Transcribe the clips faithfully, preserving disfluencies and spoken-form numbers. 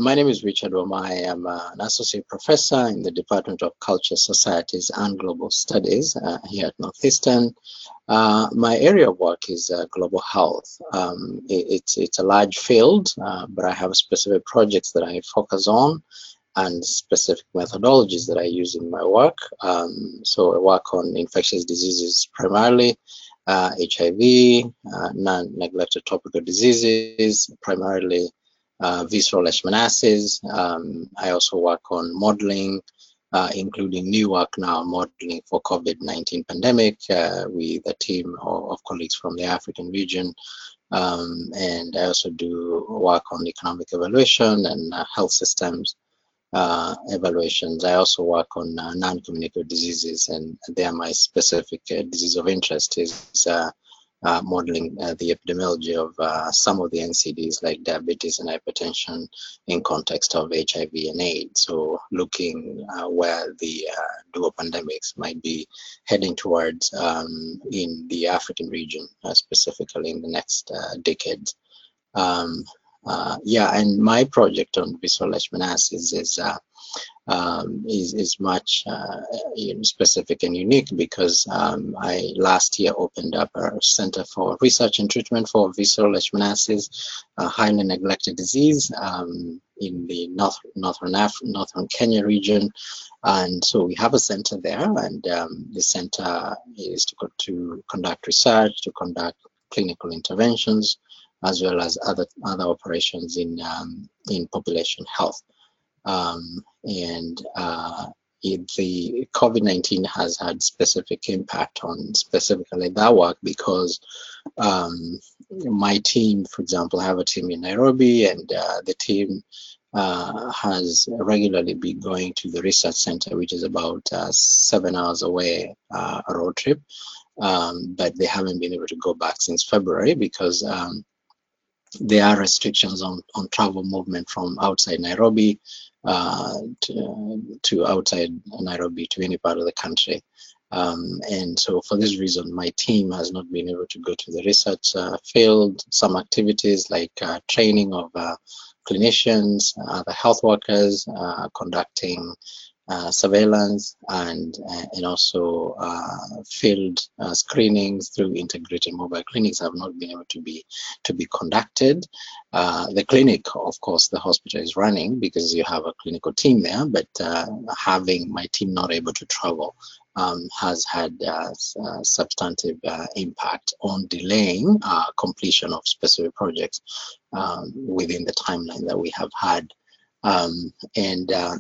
my name is Richard Wama. I am uh, an associate professor in the Department of Culture, Societies, and Global Studies uh, here at Northeastern. Uh, my area of work is uh, global health. Um, it, it's, it's a large field, uh, but I have specific projects that I focus on and specific methodologies that I use in my work. Um, so I work on infectious diseases primarily, uh, H I V, uh, non-neglected tropical diseases, primarily uh, visceral leishmaniasis. Um, I also work on modeling, uh, including new work now, modeling for COVID nineteen pandemic uh, with a team of, of colleagues from the African region. Um, and I also do work on economic evaluation and uh, health systems uh, evaluations. I also work on uh, non-communicable diseases, and there my specific uh, disease of interest is uh, uh, modeling uh, the epidemiology of uh, some of the N C Ds like diabetes and hypertension in context of H I V and AIDS. So looking uh, where the uh, dual pandemics might be heading towards um, in the African region, uh, specifically in the next uh, decade. Um, Uh, yeah, and my project on visceral leishmaniasis is uh, um, is is much uh, you know, specific and unique because um, I last year opened up a center for research and treatment for visceral leishmaniasis, a highly neglected disease um, in the north northern Af northern Kenya region, and so we have a center there, and um, the center is to to conduct research, to conduct clinical interventions, as well as other other operations in um, in population health. Um, and uh, it, the COVID nineteen has had specific impact on specifically that work because um, my team, for example, I have a team in Nairobi, and uh, the team uh, has regularly been going to the research center, which is about uh, seven hours away, uh, a road trip. Um, but they haven't been able to go back since February because um, there are restrictions on, on travel movement from outside Nairobi uh, to, to outside Nairobi to any part of the country. Um, and so for this reason, my team has not been able to go to the research uh, field. Some activities like uh, training of uh, clinicians, other health workers, uh, conducting Uh, surveillance and uh, and also uh, field uh, screenings through integrated mobile clinics have not been able to be to be conducted. Uh, the clinic, of course, the hospital is running because you have a clinical team there, but uh, having my team not able to travel um, has had uh, uh, substantive uh, impact on delaying uh, completion of specific projects um, within the timeline that we have had. Um, and uh,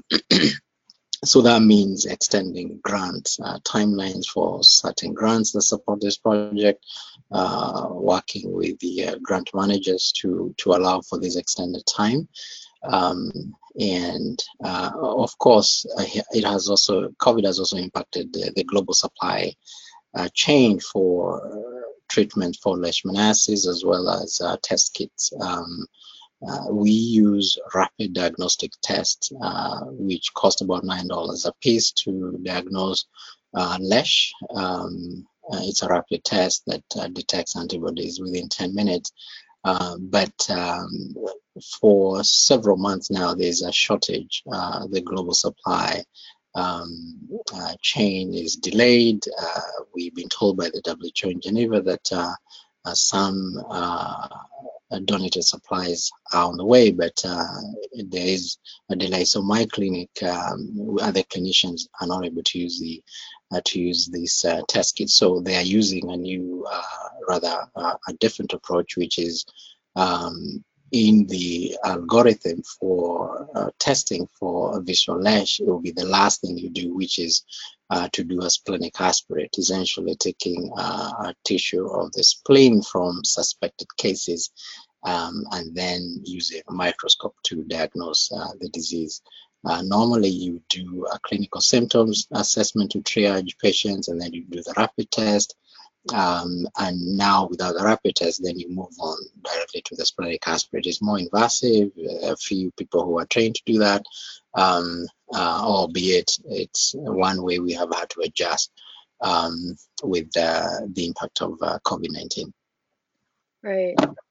So that means extending grants, uh, timelines for certain grants that support this project, uh, working with the uh, grant managers to, to allow for this extended time. Um, and uh, of course, uh, it has also, COVID has also impacted the, the global supply uh, chain for treatment for leishmaniasis as well as uh, test kits. Um, Uh, we use rapid diagnostic tests, uh, which cost about nine dollars a piece to diagnose uh, Leish. Um, uh, it's a rapid test that uh, detects antibodies within ten minutes. Uh, but um, for several months now, there's a shortage. Uh, the global supply um, uh, chain is delayed. Uh, we've been told by the W H O in Geneva that uh, uh, some uh, donated supplies are on the way, but uh, there is a delay. So my clinic, um, other clinicians are not able to use the uh, to use these uh, test kits. So they are using a new, uh, rather uh, a different approach, which is um, in the algorithm for uh, testing for a visceral Leish. It will be the last thing you do, which is uh, to do a splenic aspirate, essentially taking uh, a tissue of the spleen from suspected cases um, and then using a microscope to diagnose uh, the disease. Uh, normally, you do a clinical symptoms assessment to triage patients, and then you do the rapid test. Um, and now without the rapid test, then you move on directly to the splenic aspirate. It's more invasive. A few people who are trained to do that, um, uh, albeit it's one way we have had to adjust um, with uh, the impact of uh, COVID nineteen. Right.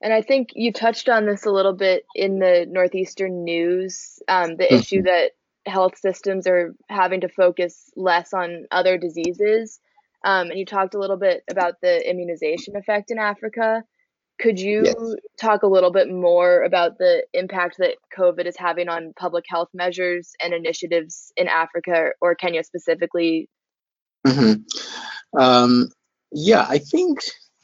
And I think you touched on this a little bit in the Northeastern news, um, the issue Mhm. that health systems are having to focus less on other diseases. Um, and you talked a little bit about the immunization effect in Africa. Could Yes. you talk a little bit more about the impact that COVID is having on public health measures and initiatives in Africa or Kenya specifically? Mhm. Um, yeah, I think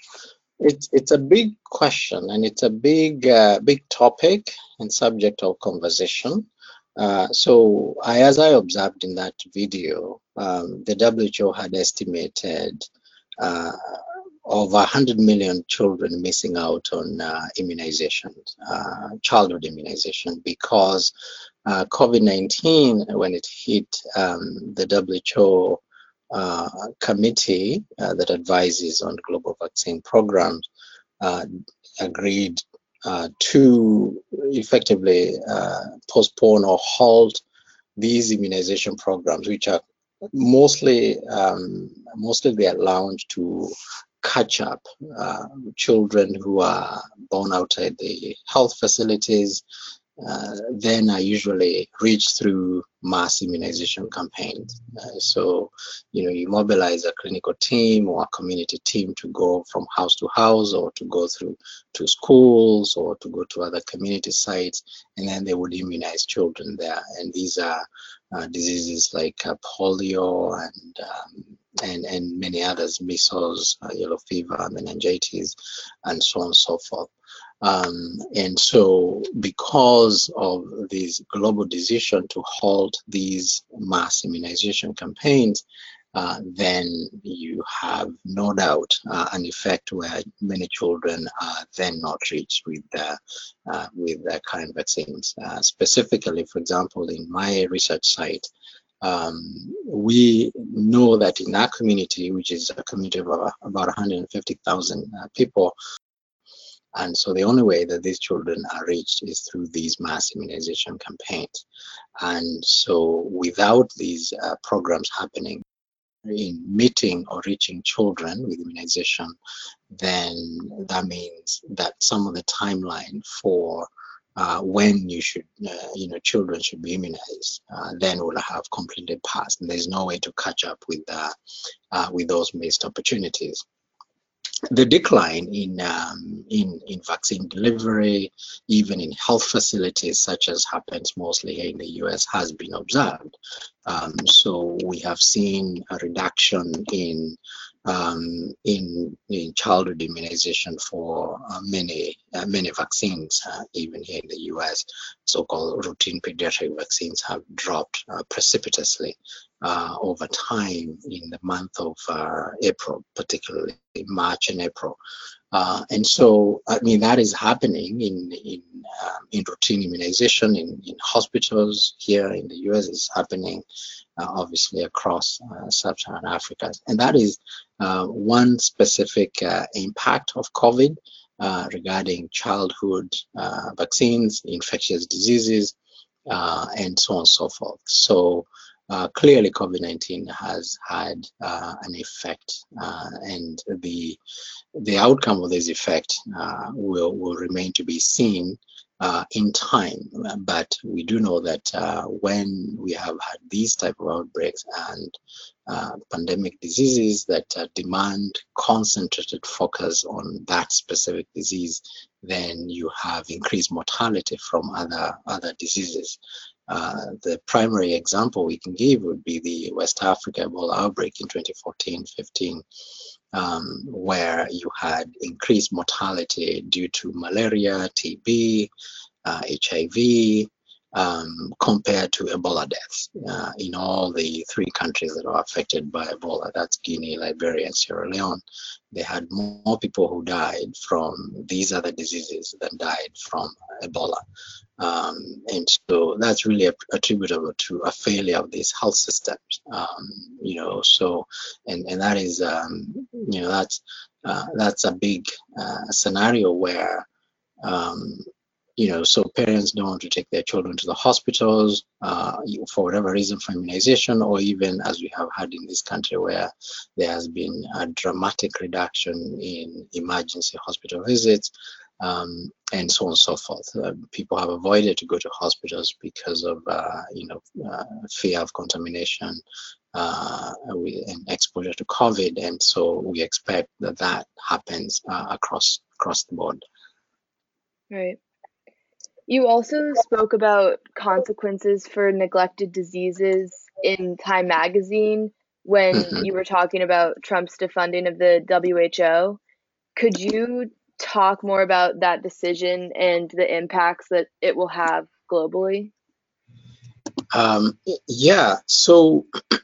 it's it's a big question, and it's a big uh, big topic and subject of conversation. Uh, so, I, as I observed in that video, um, the W H O had estimated uh, over one hundred million children missing out on uh, immunization, uh, childhood immunization, because uh, COVID nineteen, when it hit, um, the W H O uh, committee uh, that advises on global vaccine programs uh, agreed uh, to effectively uh, postpone or halt these immunization programs, which are mostly um, mostly they are launched to catch up uh, children who are born outside the health facilities, uh, then are usually reached through mass immunization campaigns. Uh, so, you know, you mobilize a clinical team or a community team to go from house to house, or to go through to schools, or to go to other community sites, and then they would immunize children there. And these are uh, diseases like uh, polio and um, and and many others, measles, uh, yellow fever, meningitis, and so on and so forth. Um, and so, because of this global decision to halt these mass immunization campaigns, uh, then you have no doubt uh, an effect where many children are then not reached with the, uh, with the current vaccines. Uh, specifically, for example, in my research site, um, we know that in our community, which is a community of about one hundred fifty thousand uh, people, and so the only way that these children are reached is through these mass immunization campaigns. And so without these uh, programs happening in meeting or reaching children with immunization, then that means that some of the timeline for uh, when you should, uh, you know, children should be immunized, uh, then will have completely passed. And there's no way to catch up with uh, uh, with those missed opportunities. The decline in, um, in in vaccine delivery, even in health facilities, such as happens mostly here in the U S, has been observed. Um, so we have seen a reduction in um, in in childhood immunization for uh, many uh, many vaccines, uh, even here in the U S. So-called routine pediatric vaccines have dropped uh, precipitously uh, over time in the month of uh, April, particularly March and April. Uh, and so, I mean, that is happening in in um, in routine immunization in, in hospitals here in the U S. It's happening uh, obviously across uh, sub-Saharan Africa, and that is uh, one specific uh, impact of COVID uh, regarding childhood uh, vaccines, infectious diseases, uh, and so on and so forth. So uh, clearly, COVID nineteen has had uh, an effect, uh, and the the outcome of this effect uh, will will remain to be seen uh, in time. But we do know that uh, when we have had these type of outbreaks and uh, pandemic diseases that uh, demand concentrated focus on that specific disease, then you have increased mortality from other other diseases. Uh, the primary example we can give would be the West Africa Ebola outbreak in twenty fourteen fifteen, um, where you had increased mortality due to malaria, T B, uh, H I V, um, compared to Ebola deaths uh, in all the three countries that are affected by Ebola. That's Guinea, Liberia, and Sierra Leone. They had more people who died from these other diseases than died from Ebola. Um, and so that's really attributable to a failure of these health systems, um, you know, so, and, and that is, um, you know, that's, uh, that's a big uh, scenario where, um, you know, so parents don't want to take their children to the hospitals uh, for whatever reason, for immunization, or even as we have had in this country where there has been a dramatic reduction in emergency hospital visits. um, and so on and so forth. Uh, people have avoided to go to hospitals because of, uh, you know, uh, fear of contamination uh, and exposure to COVID, and so we expect that that happens uh, across across the board. Right. You also spoke about consequences for neglected diseases in Time Magazine when Mm-hmm. you were talking about Trump's defunding of the W H O. Could you talk more about that decision and the impacts that it will have globally? Um, yeah, so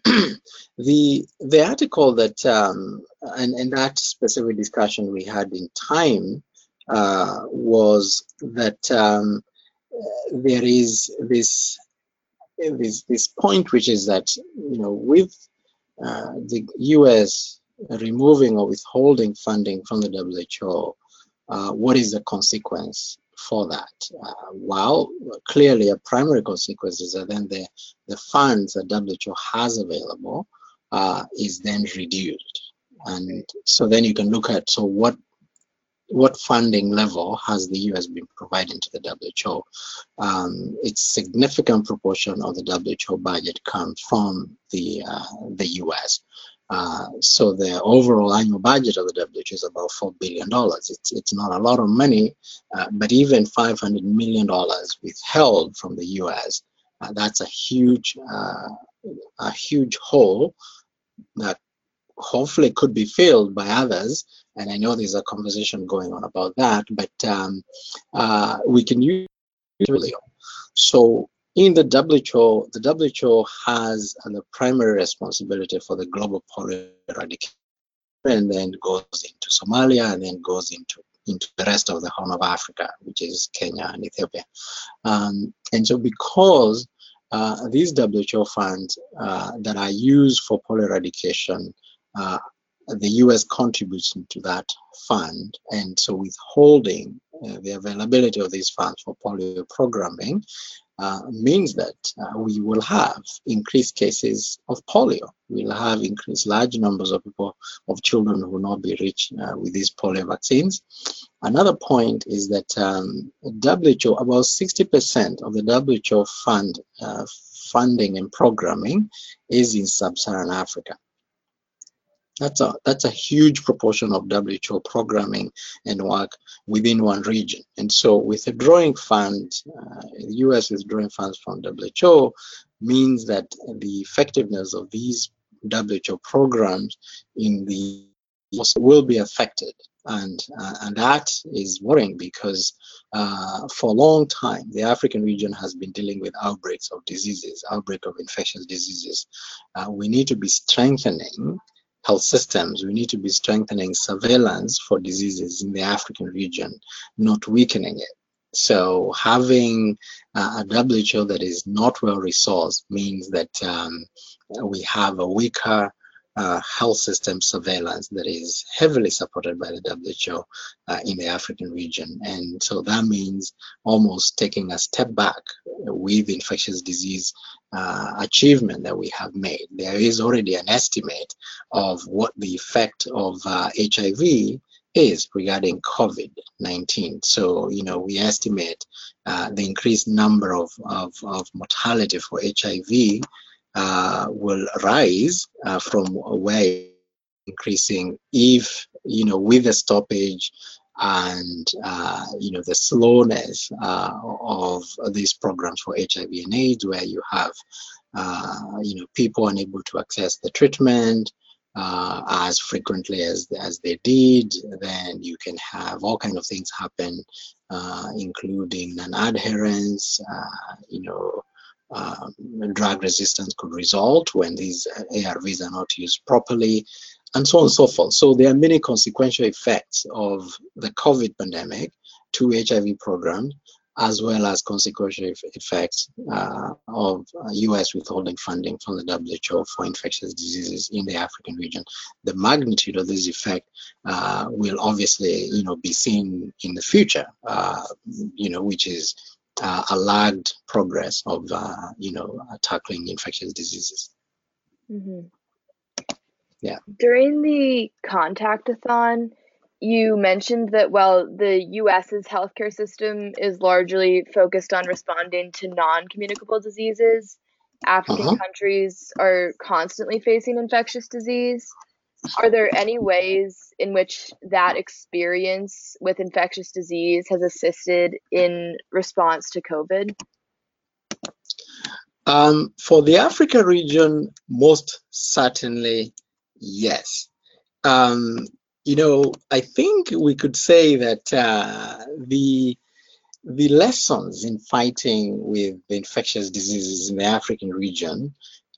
the the article that um, and and that specific discussion we had in Time uh, was that um, there is this this this point, which is that, you know, with uh, the U S removing or withholding funding from the W H O, uh, what is the consequence for that? Uh, well, clearly a primary consequence is that then the, the funds that W H O has available uh, is then reduced. And so then you can look at, so what what funding level has the U S been providing to the W H O? Um, its significant proportion of the W H O budget comes from the uh, the U S. Uh, so the overall annual budget of the W H O is about four billion dollars. It's it's not a lot of money, uh, but even five hundred million dollars withheld from the U S, uh, that's a huge uh, a huge hole that hopefully could be filled by others. And I know there's a conversation going on about that, but um, uh, we can use it. So in the W H O, the W H O has uh, the primary responsibility for the global polio eradication, and then goes into Somalia, and then goes into into the rest of the Horn of Africa, which is Kenya and Ethiopia. Um, and so because uh, these W H O funds uh, that are used for polio eradication, uh, the U S contributes to that fund, and so withholding uh, the availability of these funds for polio programming uh, means that uh, we will have increased cases of polio. We'll have increased large numbers of people, of children who will not be reached uh, with these polio vaccines. Another point is that um, W H O, about sixty percent of the W H O fund uh, funding and programming is in sub-Saharan Africa. That's a that's a huge proportion of W H O programming and work within one region. And so withdrawing funds, uh, the U S withdrawing funds from W H O means that the effectiveness of these W H O programs in the will be affected. And, uh, and that is worrying because uh, for a long time, the African region has been dealing with outbreaks of diseases, outbreak of infectious diseases. Uh, we need to be strengthening health systems. We need to be strengthening surveillance for diseases in the African region, not weakening it. So having uh, a W H O that is not well resourced means that um, we have a weaker uh, health system surveillance that is heavily supported by the W H O uh, in the African region. And so that means almost taking a step back with infectious disease uh, achievement that we have made. There is already an estimate of what the effect of uh, H I V is regarding COVID nineteen. So, you know, we estimate uh, the increased number of, of, of mortality for H I V uh, will rise uh, from where increasing if, you know, with the stoppage and, uh, you know, the slowness uh, of these programs for H I V and AIDS, where you have, uh, you know, people unable to access the treatment uh, as frequently as, as they did, then you can have all kinds of things happen, uh, including non-adherence, uh, you know, um, drug resistance could result when these A R Vs are not used properly, and so on and so forth. So there are many consequential effects of the COVID pandemic to H I V programs, as well as consequential effects uh, of U S withholding funding from the W H O for infectious diseases in the African region. The magnitude of this effect uh, will obviously, you know, be seen in the future, uh, you know, which is uh, a lagged progress of, uh, you know, tackling infectious diseases. Mm-hmm. Yeah. During the Contactathon, you mentioned that while the U S's healthcare system is largely focused on responding to non-communicable diseases, African Uh-huh. countries are constantly facing infectious disease. Are there any ways in which that experience with infectious disease has assisted in response to COVID? Um, for the Africa region, most certainly, yes. Um, you know, I think we could say that uh, the the lessons in fighting with the infectious diseases in the African region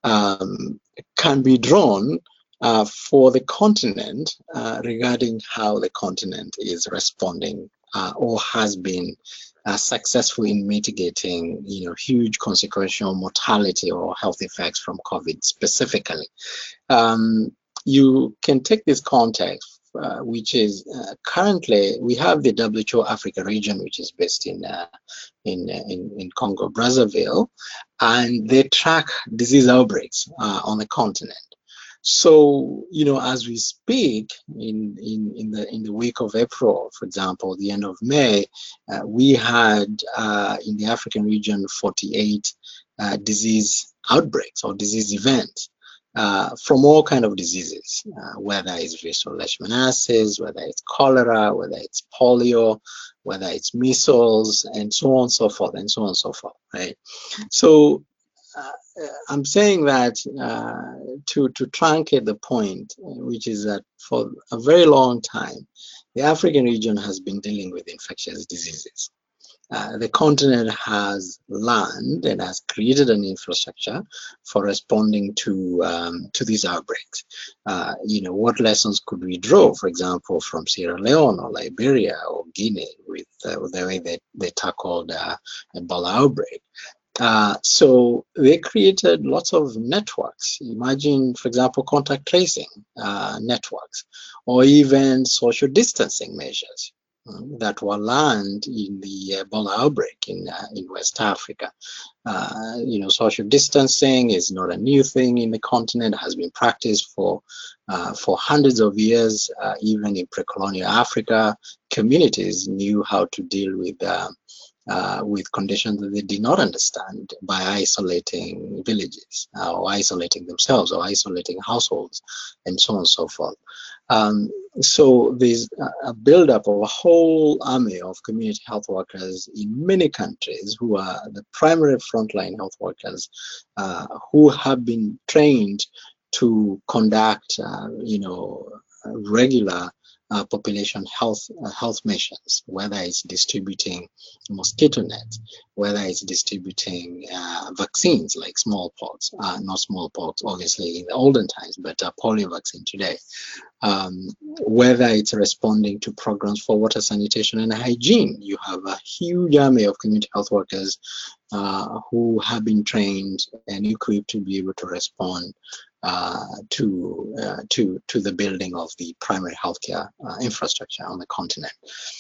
um, can be drawn uh, for the continent uh, regarding how the continent is responding uh, or has been uh, successful in mitigating, you know, huge consequential mortality or health effects from COVID specifically. Um, you can take this context, uh, which is uh, currently we have the W H O Africa region, which is based in uh, in, in in Congo Brazzaville, and they track disease outbreaks uh, on the continent. So, you know, as we speak, in in in the in the week of April, for example, the end of May, uh, we had uh, in the African region forty-eight uh, disease outbreaks or disease events. Uh, from all kind of diseases, uh, whether it's visceral leishmaniasis, whether it's cholera, whether it's polio, whether it's measles, and so on and so forth, and so on and so forth, right? So uh, I'm saying that uh, to, to truncate the point, which is that for a very long time, the African region has been dealing with infectious diseases. Uh, the continent has learned and has created an infrastructure for responding to um, to these outbreaks. Uh, you know, what lessons could we draw, for example, from Sierra Leone or Liberia or Guinea with, uh, with the way they, they tackled uh, Ebola outbreak? Uh, so they created lots of networks. Imagine, for example, contact tracing uh, networks, or even social distancing measures that were learned in the Ebola outbreak in uh, in West Africa. Uh, you know, social distancing is not a new thing in the continent. It has been practiced for uh, for hundreds of years. Uh, even in pre-colonial Africa, communities knew how to deal with uh, uh, with conditions that they did not understand by isolating villages uh, or isolating themselves or isolating households and so on and so forth. Um, so there's a buildup of a whole army of community health workers in many countries who are the primary frontline health workers uh, who have been trained to conduct, uh, you know, regular uh, population health uh, health missions, whether it's distributing mosquito nets, whether it's distributing uh, vaccines like smallpox, uh, not smallpox, obviously in the olden times, but uh, polio vaccine today. Um, whether it's responding to programs for water sanitation and hygiene. You have a huge army of community health workers uh, who have been trained and equipped to be able to respond uh, to, uh, to, to the building of the primary healthcare uh, infrastructure on the continent.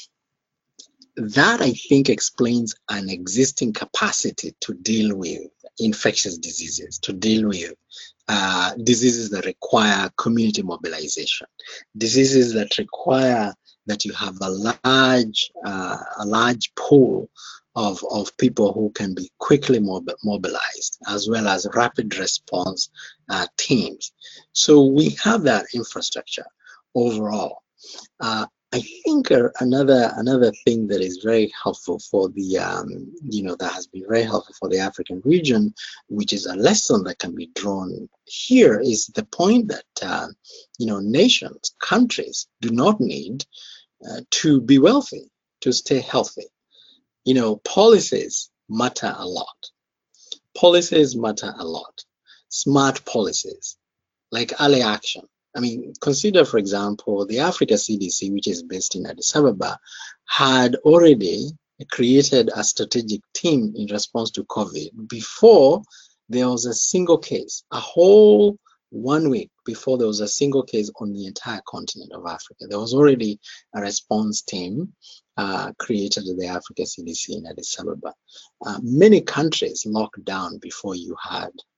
That, I think, explains an existing capacity to deal with infectious diseases, to deal with uh, diseases that require community mobilization, diseases that require that you have a large, uh, a large pool of, of people who can be quickly mob mobilized, as well as rapid response uh, teams. So we have that infrastructure overall. Uh, I think uh, another another thing that is very helpful for the um, you know that has been very helpful for the African region, which is a lesson that can be drawn here, is the point that uh, you know nations, countries do not need uh, to be wealthy to stay healthy. You know, policies matter a lot. Policies matter a lot. Smart policies like early action. I mean, consider, for example, the Africa C D C, which is based in Addis Ababa, had already created a strategic team in response to COVID before there was a single case, a whole one week before there was a single case on the entire continent of Africa. There was already a response team uh, created at the Africa C D C in Addis Ababa. Uh, many countries locked down before you had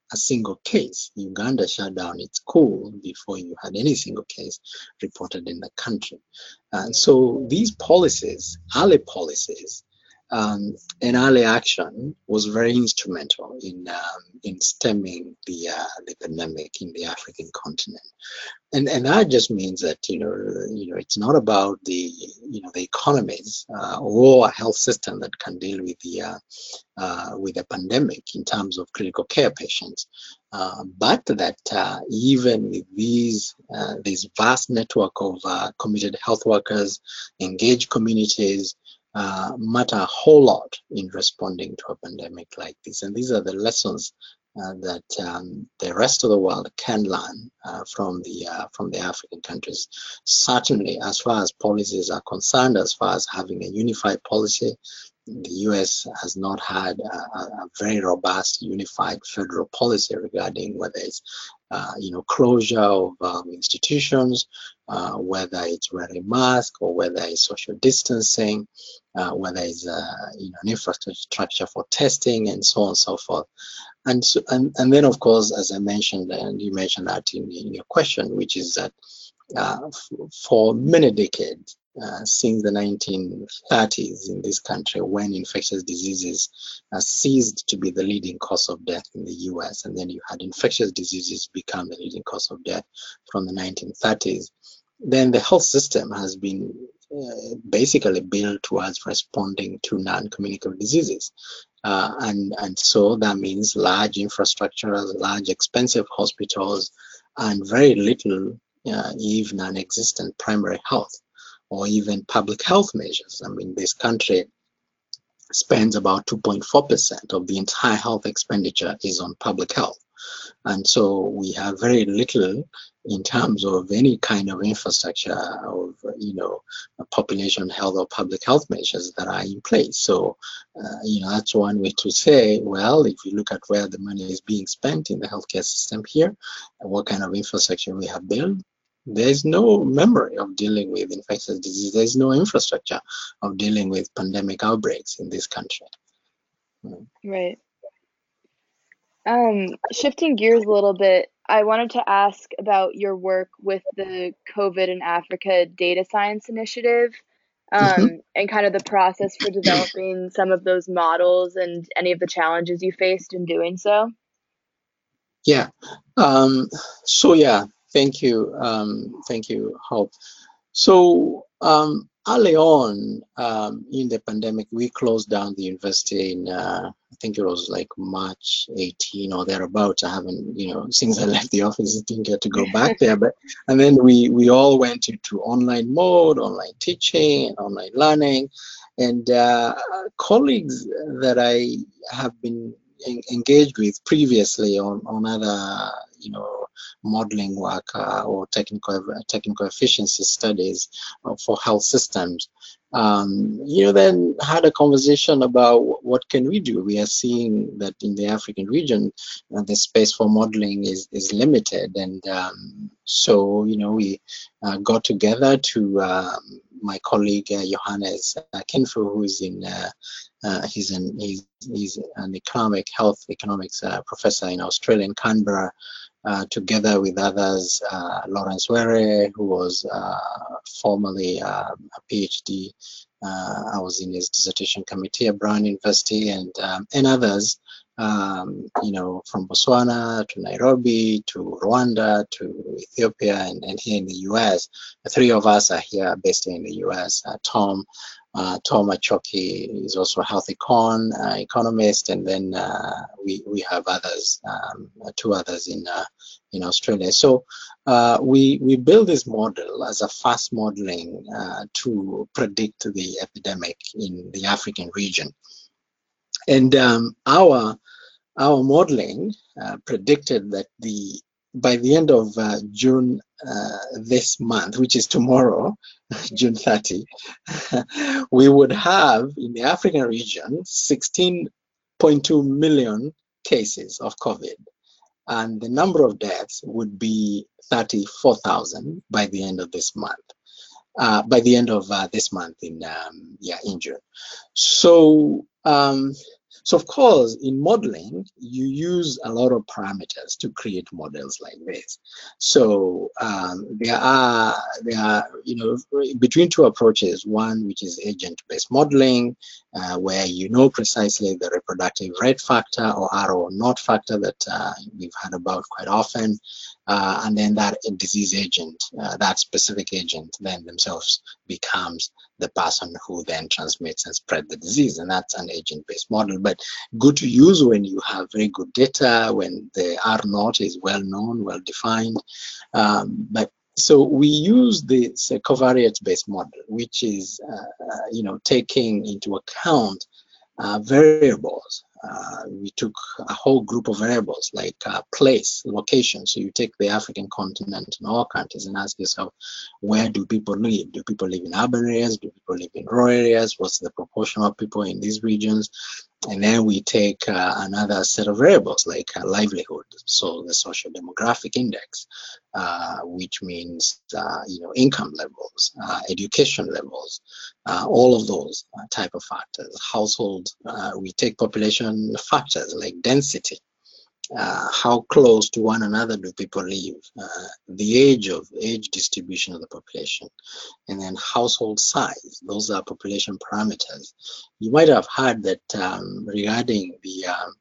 a single case. Uganda shut down its school before you had any single case reported in the country. And so these policies, early policies, um, and early action was very instrumental in um, in stemming the uh, the pandemic in the African continent. And and that just means that you know you know it's not about the you know the economies uh, or a health system that can deal with the uh, uh, with a pandemic in terms of critical care patients, uh, but that uh, even with these uh, this vast network of uh, committed health workers, engaged communities, uh, matter a whole lot in responding to a pandemic like this. And these are the lessons Uh, that um, the rest of the world can learn uh, from the uh, from the African countries. Certainly, as far as policies are concerned, as far as having a unified policy, the U S has not had a, a very robust unified federal policy regarding whether it's uh, you know closure of um, institutions, uh, whether it's wearing mask or whether it's social distancing, uh, whether it's uh, you know an infrastructure for testing and so on and so forth. And, so, and and then, of course, as I mentioned, and you mentioned that in, in your question, which is that uh, for many decades, uh, since the nineteen thirties in this country, when infectious diseases uh, ceased to be the leading cause of death in the U S, and then you had infectious diseases become the leading cause of death from the nineteen thirties, then the health system has been uh, basically built towards responding to non-communicable diseases. Uh, and, and so that means large infrastructures, large expensive hospitals, and very little, uh, if non-existent primary health or even public health measures. I mean, this country spends about two point four percent of the entire health expenditure is on public health. And so we have very little in terms of any kind of infrastructure of, you know, population health or public health measures that are in place. So, uh, you know, that's one way to say, well, if you look at where the money is being spent in the healthcare system here, and what kind of infrastructure we have built, there's no memory of dealing with infectious disease. There's no infrastructure of dealing with pandemic outbreaks in this country. Right. Um, shifting gears a little bit, I wanted to ask about your work with the COVID in Africa Data Science Initiative, um, Mm-hmm. and kind of the process for developing some of those models and any of the challenges you faced in doing so. Yeah. Um, so yeah, thank you. Um, thank you, Hope. So um, early on um, in the pandemic, we closed down the university in, uh, I think it was like March eighteenth or thereabouts. I haven't, you know, since I left the office, I didn't get to go back there. But and then we we all went into online mode, online teaching, online learning, and uh, colleagues that I have been engaged with previously on, on other, you know, modeling work uh, or technical technical efficiency studies uh, for health systems. Um, you know, then had a conversation about what can we do. We are seeing that in the African region, uh, the space for modeling is is limited, and um, so you know we uh, got together to um, my colleague uh, Johannes uh, Kinfu, who is in. Uh, Uh, he's an he's, he's an economic health economics uh, professor in Australia, in Canberra, uh, together with others. Uh, Lawrence Were, who was uh, formerly uh, a PhD. Uh, I was in his dissertation committee at Brown University, and um, and others. Um, you know, from Botswana to Nairobi to Rwanda to Ethiopia, and, and here in the U S. The three of us are here based in the U S. Uh, Tom. Uh, Tom Achoki is also a health econ, uh, economist, and then uh, we we have others, um, two others in uh, in Australia. So uh, we we build this model as a fast modeling uh, to predict the epidemic in the African region, and um, our our modeling uh, predicted that the by the end of uh, June uh, this month, which is tomorrow, June thirtieth, we would have in the African region sixteen point two million cases of COVID, and the number of deaths would be thirty-four thousand by the end of this month. Uh, by the end of uh, this month in um, yeah in June. So um, So of course, in modeling, you use a lot of parameters to create models like this. So um, there are there are you know between two approaches. One which is agent-based modeling, uh, where you know precisely the reproductive rate factor or R or not factor that uh, we've heard about quite often, uh, and then that disease agent, uh, that specific agent, then themselves becomes the person who then transmits and spread the disease, and that's an agent-based model. But good to use when you have very good data, when the R naught is well known, well defined. Um, but so we use this uh, covariate-based model, which is uh, uh, you know taking into account uh, variables. Uh, we took a whole group of variables like uh, place, location. So you take the African continent and all countries and ask yourself, where do people live? Do people live in urban areas? Do people live in rural areas? What's the proportion of people in these regions? And then we take uh, another set of variables like uh, livelihood, so the social demographic index, uh, which means uh, you know income levels, uh, education levels, uh, all of those uh, type of factors. Household, uh, we take population factors like density. Uh, how close to one another do people live? Uh, the age of age distribution of the population, and then household size. Those are population parameters. You might have heard that um, regarding the uh,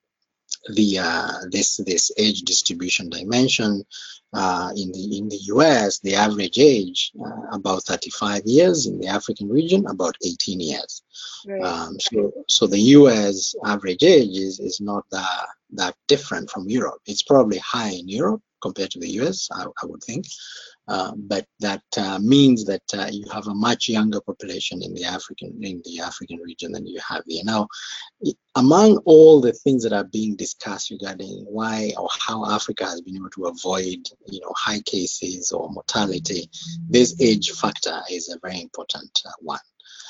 the uh, this this age distribution dimension uh, in the in the U S, the average age uh, about thirty-five years. In the African region, about eighteen years. Right. Um, so so the U S average age is is not that that different from Europe. It's probably high in Europe compared to the U S, I, I would think. Uh, but that uh, means that uh, you have a much younger population in the African in the African region than you have here. Now, among all the things that are being discussed regarding why or how Africa has been able to avoid, you know, high cases or mortality, this age factor is a very important uh, one.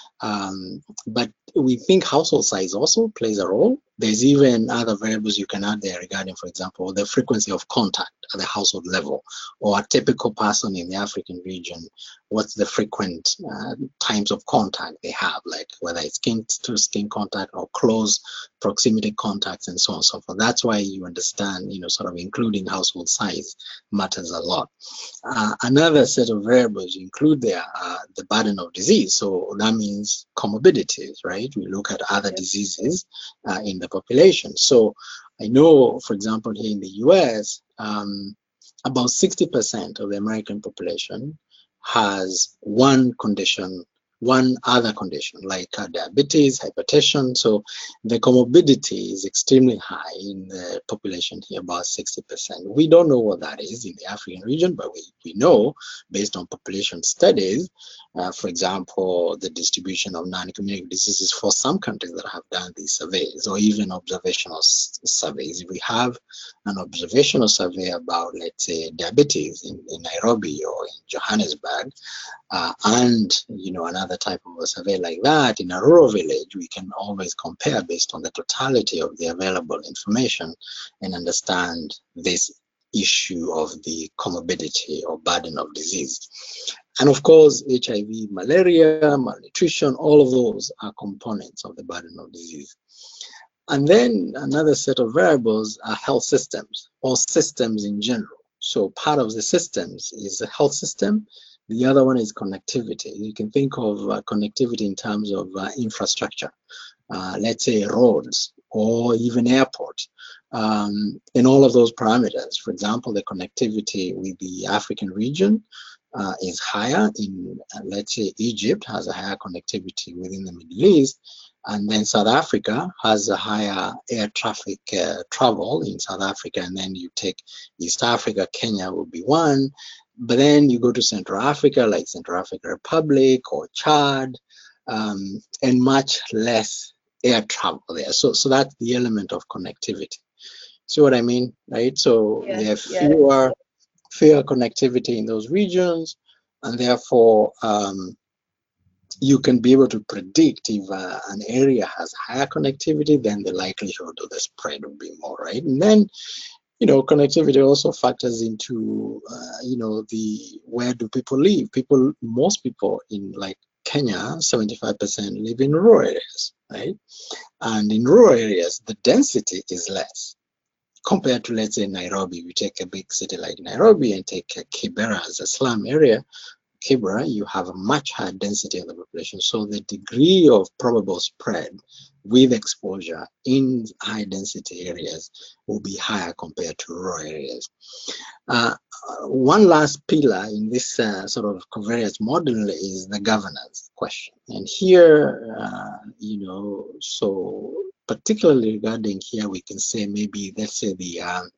Um, but we think household size also plays a role. There's even other variables you can add there regarding, for example, the frequency of contact at the household level, or a typical person in the African region, what's the frequent uh, times of contact they have, like whether it's skin to skin contact or close proximity contacts and so on and so forth. That's why you understand, you know, sort of including household size matters a lot. Uh, another set of variables you include there are the burden of disease. So that means comorbidities, right? We look at other diseases uh, in the population. So I know, for example, here in the U S, um, about sixty percent of the American population has one condition, one other condition, like uh, diabetes, hypertension. So the comorbidity is extremely high in the population here, about sixty percent. We don't know what that is in the African region, but we, we know based on population studies, uh, for example, the distribution of non-communicable diseases for some countries that have done these surveys, or even observational surveys. If we have an observational survey about, let's say, diabetes in, in Nairobi or in Johannesburg, uh, and you know another type of a survey like that in a rural village, we can always compare based on the totality of the available information and understand this issue of the comorbidity or burden of disease. And of course, H I V, malaria, malnutrition, all of those are components of the burden of disease. And then another set of variables are health systems, or systems in general. So part of the systems is the health system. The other one is connectivity. You can think of uh, connectivity in terms of uh, infrastructure, uh, let's say roads or even airports. Um, and all of those parameters, for example, the connectivity with the African region uh, is higher in, uh, let's say, Egypt has a higher connectivity within the Middle East. And then South Africa has a higher air traffic uh, travel in South Africa. And then you take East Africa, Kenya will be one. But then you go to Central Africa, like Central African Republic or Chad, um, and much less air travel there. So, so that's the element of connectivity. See what I mean, right? So Yeah, there are yeah. fewer, fewer connectivity in those regions, and therefore um, you can be able to predict if uh, an area has higher connectivity, then the likelihood of the spread will be more, right? And then, you know, connectivity also factors into, uh, you know, the where do people live? People, most people in like Kenya, seventy-five percent live in rural areas, right? And in rural areas, the density is less compared to, let's say, Nairobi. We take a big city like Nairobi and take Kibera as a slum area. Kibera, you have a much higher density of the population. So the degree of probable spread with exposure in high density areas will be higher compared to rural areas. Uh, one last pillar in this uh, sort of covariance model is the governance question. And here, uh, you know, so particularly regarding here, we can say maybe, let's say the um,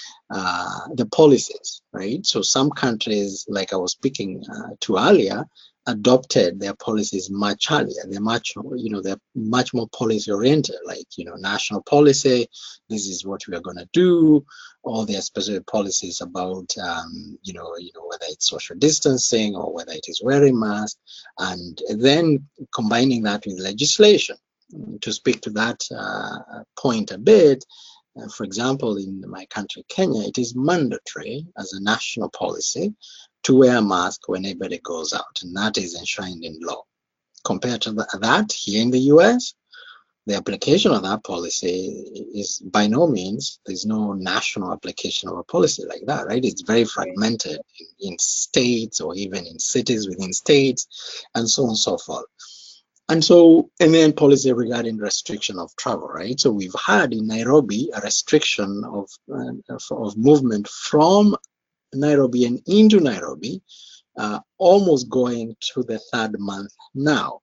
uh, the policies, right? So some countries, like I was speaking uh, to earlier, adopted their policies much earlier. They're much, you know, they're much more policy oriented, like, you know, national policy, this is what we are going to do, all their specific policies about, um, you know, you know, whether it's social distancing or whether it is wearing masks, and then combining that with legislation. To speak to that uh, point a bit, uh, for example, in my country, Kenya, it is mandatory as a national policy to wear a mask when anybody goes out, and that is enshrined in law. Compared to that, here in the U S, the application of that policy is by no means, there's no national application of a policy like that, right? It's very fragmented in, in states or even in cities within states, and so on and so forth. And so, and then policy regarding restriction of travel, right? So we've had in Nairobi a restriction of, uh, of movement from Nairobi and into Nairobi, uh, almost going to the third month now.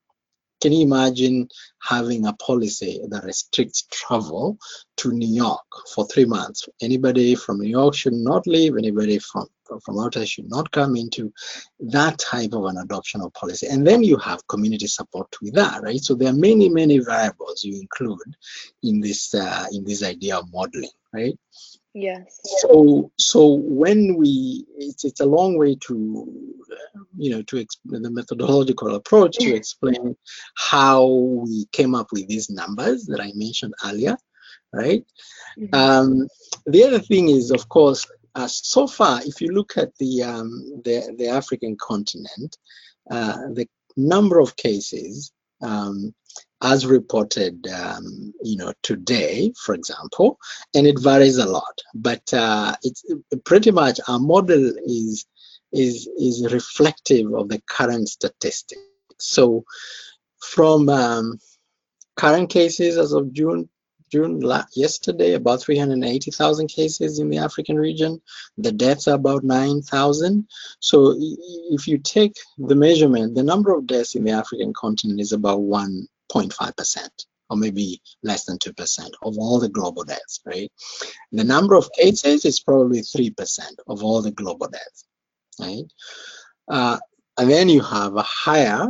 Can you imagine having a policy that restricts travel to New York for three months? Anybody from New York should not leave, anybody from, from outside should not come into that type of an adoption of policy. And then you have community support with that, right? So there are many, many variables you include in this, uh, in this idea of modeling, right? Yes. So, so when we, it's, it's a long way to, you know, to explain the methodological approach to explain how we came up with these numbers that I mentioned earlier, right? Mm-hmm. Um, the other thing is, of course, uh, so far, if you look at the um, the, the African continent, uh, the number of cases um, as reported, um, you know, today, for example, and it varies a lot, but uh, it's pretty much our model is is is reflective of the current statistics. So, from um, current cases as of June, June yesterday, about three hundred eighty thousand cases in the African region. The deaths are about nine thousand. So, if you take the measurement, the number of deaths in the African continent is about one. zero point five percent or maybe less than two percent of all the global deaths, right? The number of cases is probably three percent of all the global deaths, right? Uh, and then you have a higher,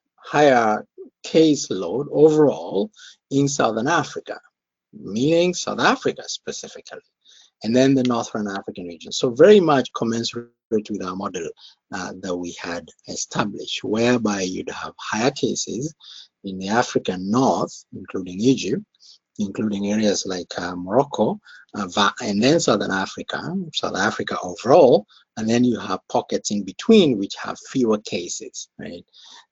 higher case load overall in Southern Africa, meaning South Africa specifically, and then the Northern African region. So very much commensurate with our model uh, that we had established, whereby you'd have higher cases in the African North, including Egypt, including areas like uh, Morocco, uh, and then Southern Africa, South Africa overall, and then you have pockets in between which have fewer cases, right?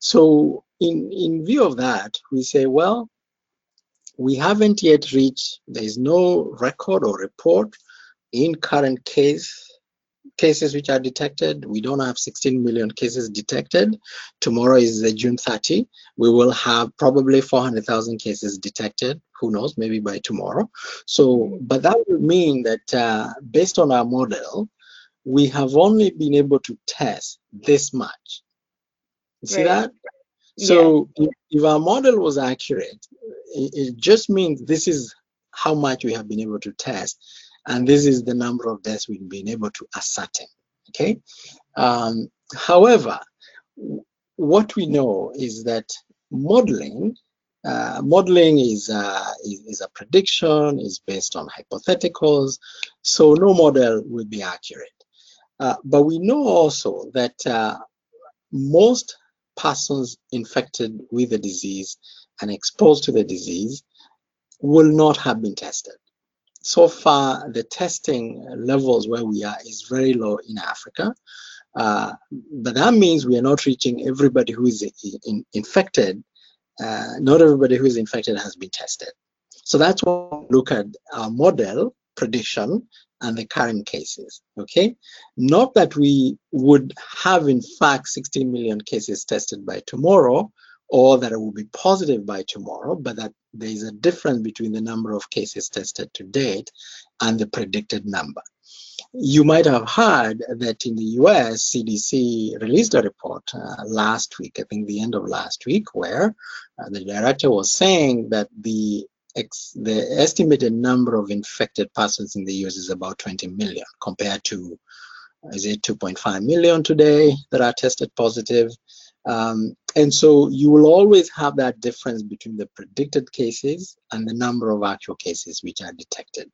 So in, in view of that, we say, well, we haven't yet reached, there is no record or report in current case cases which are detected. We don't have sixteen million cases detected. Tomorrow is uh, June thirtieth. We will have probably four hundred thousand cases detected. Who knows, maybe by tomorrow. So, but that would mean that uh, based on our model, we have only been able to test this much. You see right. that? So yeah. if, if our model was accurate, it, it just means this is how much we have been able to test. And this is the number of deaths we've been able to ascertain, okay? Um, however, what we know is that modeling, uh, modeling is, uh, is, is a prediction, is based on hypotheticals, so no model will be accurate. Uh, but we know also that uh, most persons infected with the disease and exposed to the disease will not have been tested. So far, the testing levels where we are is very low in Africa. Uh, but that means we are not reaching everybody who is in, in, infected. Uh, not everybody who is infected has been tested. So that's why we look at our model prediction and the current cases, okay? Not that we would have, in fact, sixteen million cases tested by tomorrow, or that it will be positive by tomorrow, but that there is a difference between the number of cases tested to date and the predicted number. You might have heard that in the U S, C D C released a report uh, last week, I think the end of last week, where uh, the director was saying that the ex the estimated number of infected persons in the U S is about twenty million, compared to, is it two point five million today that are tested positive. Um, and so you will always have that difference between the predicted cases and the number of actual cases which are detected.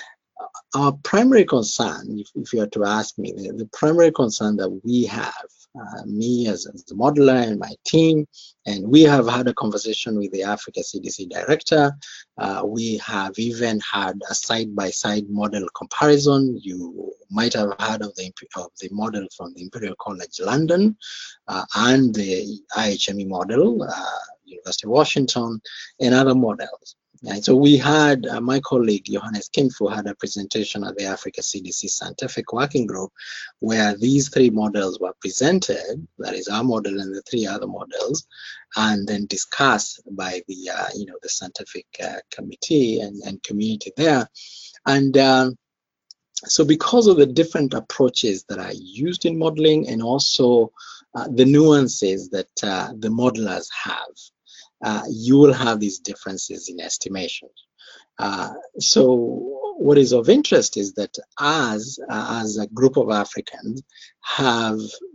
Our primary concern, if, if you are to ask me, the, the primary concern that we have, uh, me as, as the modeler and my team, and we have had a conversation with the Africa C D C director. Uh, we have even had a side-by-side model comparison. You might have heard of the, of the model from the Imperial College London uh, and the I H M E model, uh, University of Washington, and other models. Right, so we had, uh, my colleague Johannes Kimfu had a presentation at the Africa C D C Scientific Working Group where these three models were presented, that is our model and the three other models, and then discussed by the, uh, you know, the scientific uh, committee and, and community there. And um, so because of the different approaches that are used in modeling and also uh, the nuances that uh, the modelers have, Uh, you will have these differences in estimations. Uh, so what is of interest is that as, uh, as a group of Africans have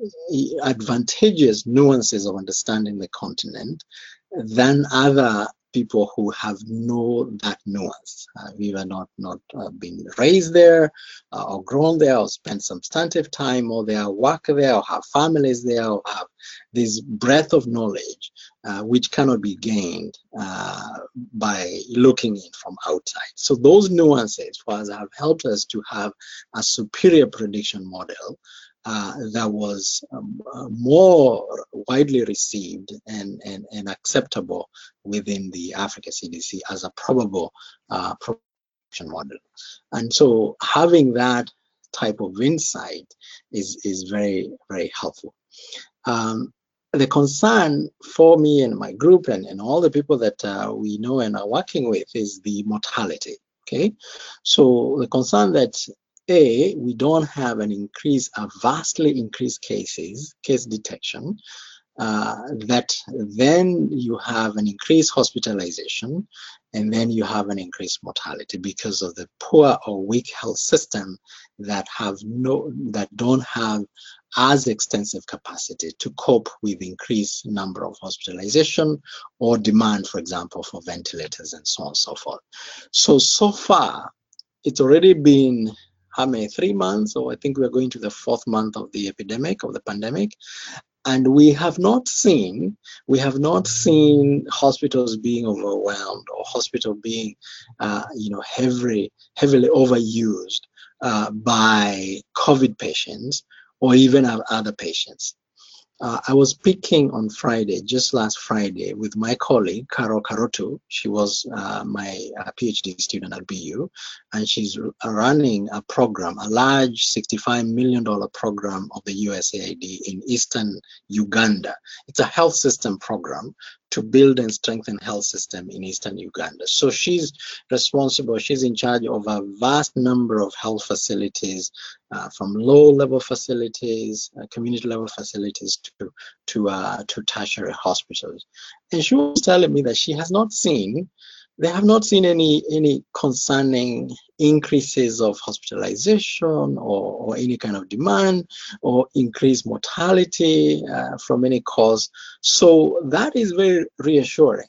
advantageous nuances of understanding the continent than other people who have no that nuance. Uh, we were not, not uh, been raised there uh, or grown there or spent substantive time or they work there or have families there or have this breadth of knowledge uh, which cannot be gained uh, by looking in from outside. So those nuances for us have helped us to have a superior prediction model Uh, that was um, uh, more widely received and, and, and acceptable within the Africa C D C as a probable uh, prediction model. And so having that type of insight is, is very, very helpful. Um, the concern for me and my group and, and all the people that uh, we know and are working with is the mortality, okay? So the concern that A, we don't have an increase, a vastly increased cases, case detection, uh, that then you have an increased hospitalization, and then you have an increased mortality because of the poor or weak health system that have no, that don't have as extensive capacity to cope with increased number of hospitalization or demand, for example, for ventilators and so on and so forth. So, so far, it's already been how many, three months, or I think we're going to the fourth month of the epidemic, of the pandemic. And we have not seen, we have not seen hospitals being overwhelmed or hospital being, uh, you know, heavily, heavily overused uh, by COVID patients or even other patients. Uh, I was speaking on Friday, just last Friday, with my colleague, Carol Karotu. She was uh, my uh, PhD student at B U, and she's running a program, a large sixty-five million dollar program of the U S A I D in eastern Uganda. It's a health system program to build and strengthen health system in eastern Uganda. So she's responsible, she's in charge of a vast number of health facilities, uh, from low-level facilities, uh, community-level facilities to to uh, to tertiary hospitals. And she was telling me that she has not seen, they have not seen any any concerning increases of hospitalization or, or any kind of demand or increased mortality uh, from any cause. So that is very reassuring.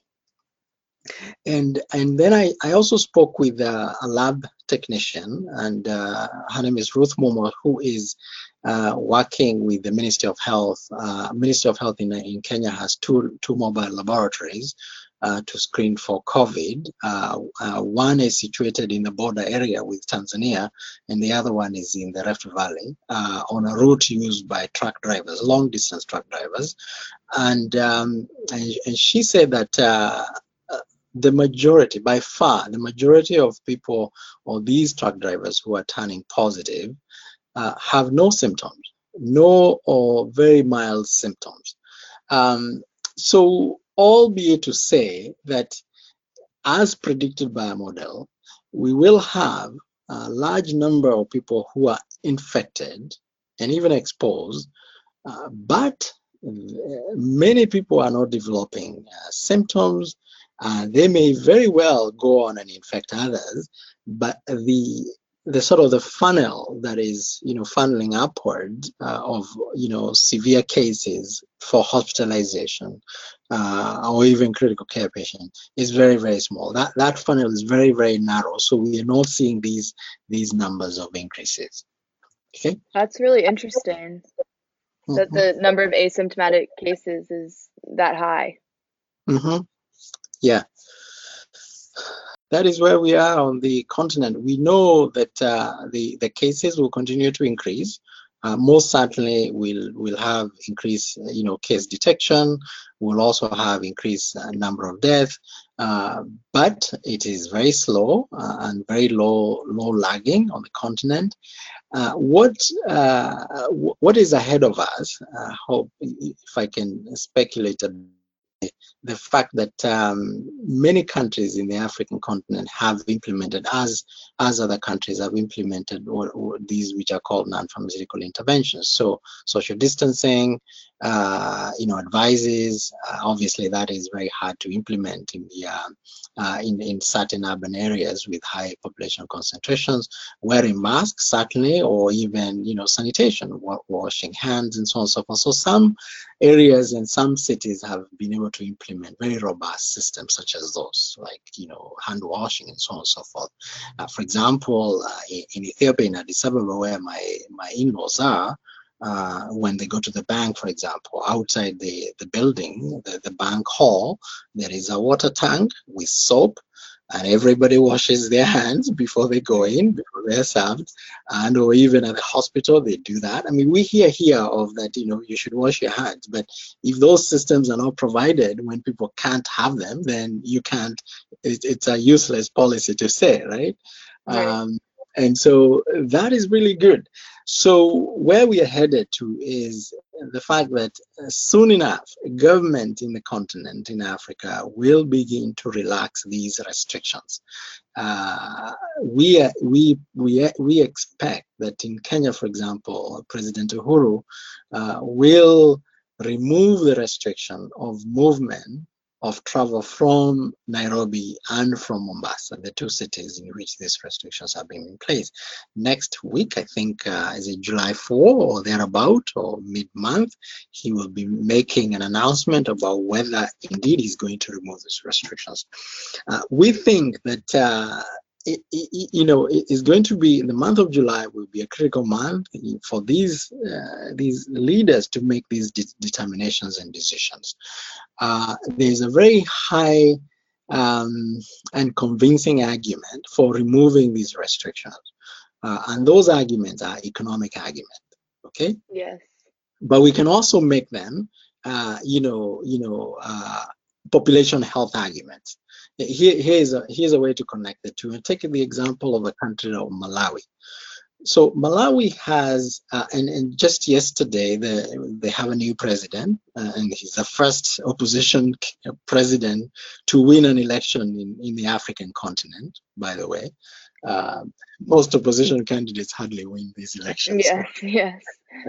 And and then I, I also spoke with uh, a lab technician, and uh, her name is Ruth Momo, who is uh, working with the Ministry of Health. Uh, Ministry of Health in, in Kenya has two, two mobile laboratories, uh, to screen for COVID. Uh, uh, one is situated in the border area with Tanzania, and the other one is in the Rift Valley uh, on a route used by truck drivers, long distance truck drivers. And, um, and, and she said that uh, the majority, by far, the majority of people or these truck drivers who are turning positive uh, have no symptoms, no or very mild symptoms. Um, so, albeit to say that, as predicted by a model, we will have a large number of people who are infected and even exposed, uh, but many people are not developing uh, symptoms. Uh, they may very well go on and infect others, but the the sort of the funnel that is, you know, funneling upward uh, of, you know, severe cases for hospitalization uh, or even critical care patients is very, very small. That that funnel is very, very narrow. So we are not seeing these these numbers of increases. Okay. That's really interesting. Mm-hmm. That the number of asymptomatic cases is that high. Mm-hmm. Yeah. That is where we are on the continent. We know that uh, the, the cases will continue to increase. Uh, most certainly we'll, we'll have increased, you know, case detection. We'll also have increased uh, number of deaths, uh, but it is very slow uh, and very low, low lagging on the continent. Uh, what uh, what is ahead of us? I hope, if I can speculate a bit, the fact that um, many countries in the African continent have implemented, as as other countries have implemented, or, or these which are called non-pharmaceutical interventions. So social distancing, uh, you know, advices. Uh, obviously, that is very hard to implement in the uh, uh, in in certain urban areas with high population concentrations. Wearing masks, certainly, or even, you know, sanitation, wa washing hands, and so on and so forth. So some areas and some cities have been able to implement very robust systems such as those, like, you know, hand washing and so on and so forth. Uh, for example, uh, in, in Ethiopia, in Addis Ababa, where my, my in-laws are, uh, when they go to the bank, for example, outside the, the building, the, the bank hall, there is a water tank with soap, and everybody washes their hands before they go in, before they're served, and or even at the hospital, they do that. I mean, we hear here of that, you know, you should wash your hands, but if those systems are not provided when people can't have them, then you can't, it, it's a useless policy to say, right? Right. Um, and so that is really good. So where we are headed to is the fact that soon enough, government in the continent, in Africa, will begin to relax these restrictions. Uh, we, are, we, we, we expect that in Kenya, for example, President Uhuru uh, will remove the restriction of movement of travel from Nairobi and from Mombasa, the two cities in which these restrictions have been in place. Next week, I think, uh, is it July fourth or thereabout, or mid-month, he will be making an announcement about whether indeed he's going to remove these restrictions. Uh, we think that uh, It, it, you know, it is going to be, the month of July will be a critical month for these uh, these leaders to make these de determinations and decisions. Uh, there's a very high um, and convincing argument for removing these restrictions, uh, and those arguments are economic arguments. Okay. Yes. But we can also make them, uh, you know, you know, uh, population health arguments. Here, here's a here's a way to connect the two. And take the example of a country of Malawi. So Malawi has, uh, and, and just yesterday, the, they have a new president, uh, and he's the first opposition president to win an election in, in the African continent, by the way. Uh, most opposition candidates hardly win these elections. Yes, yes.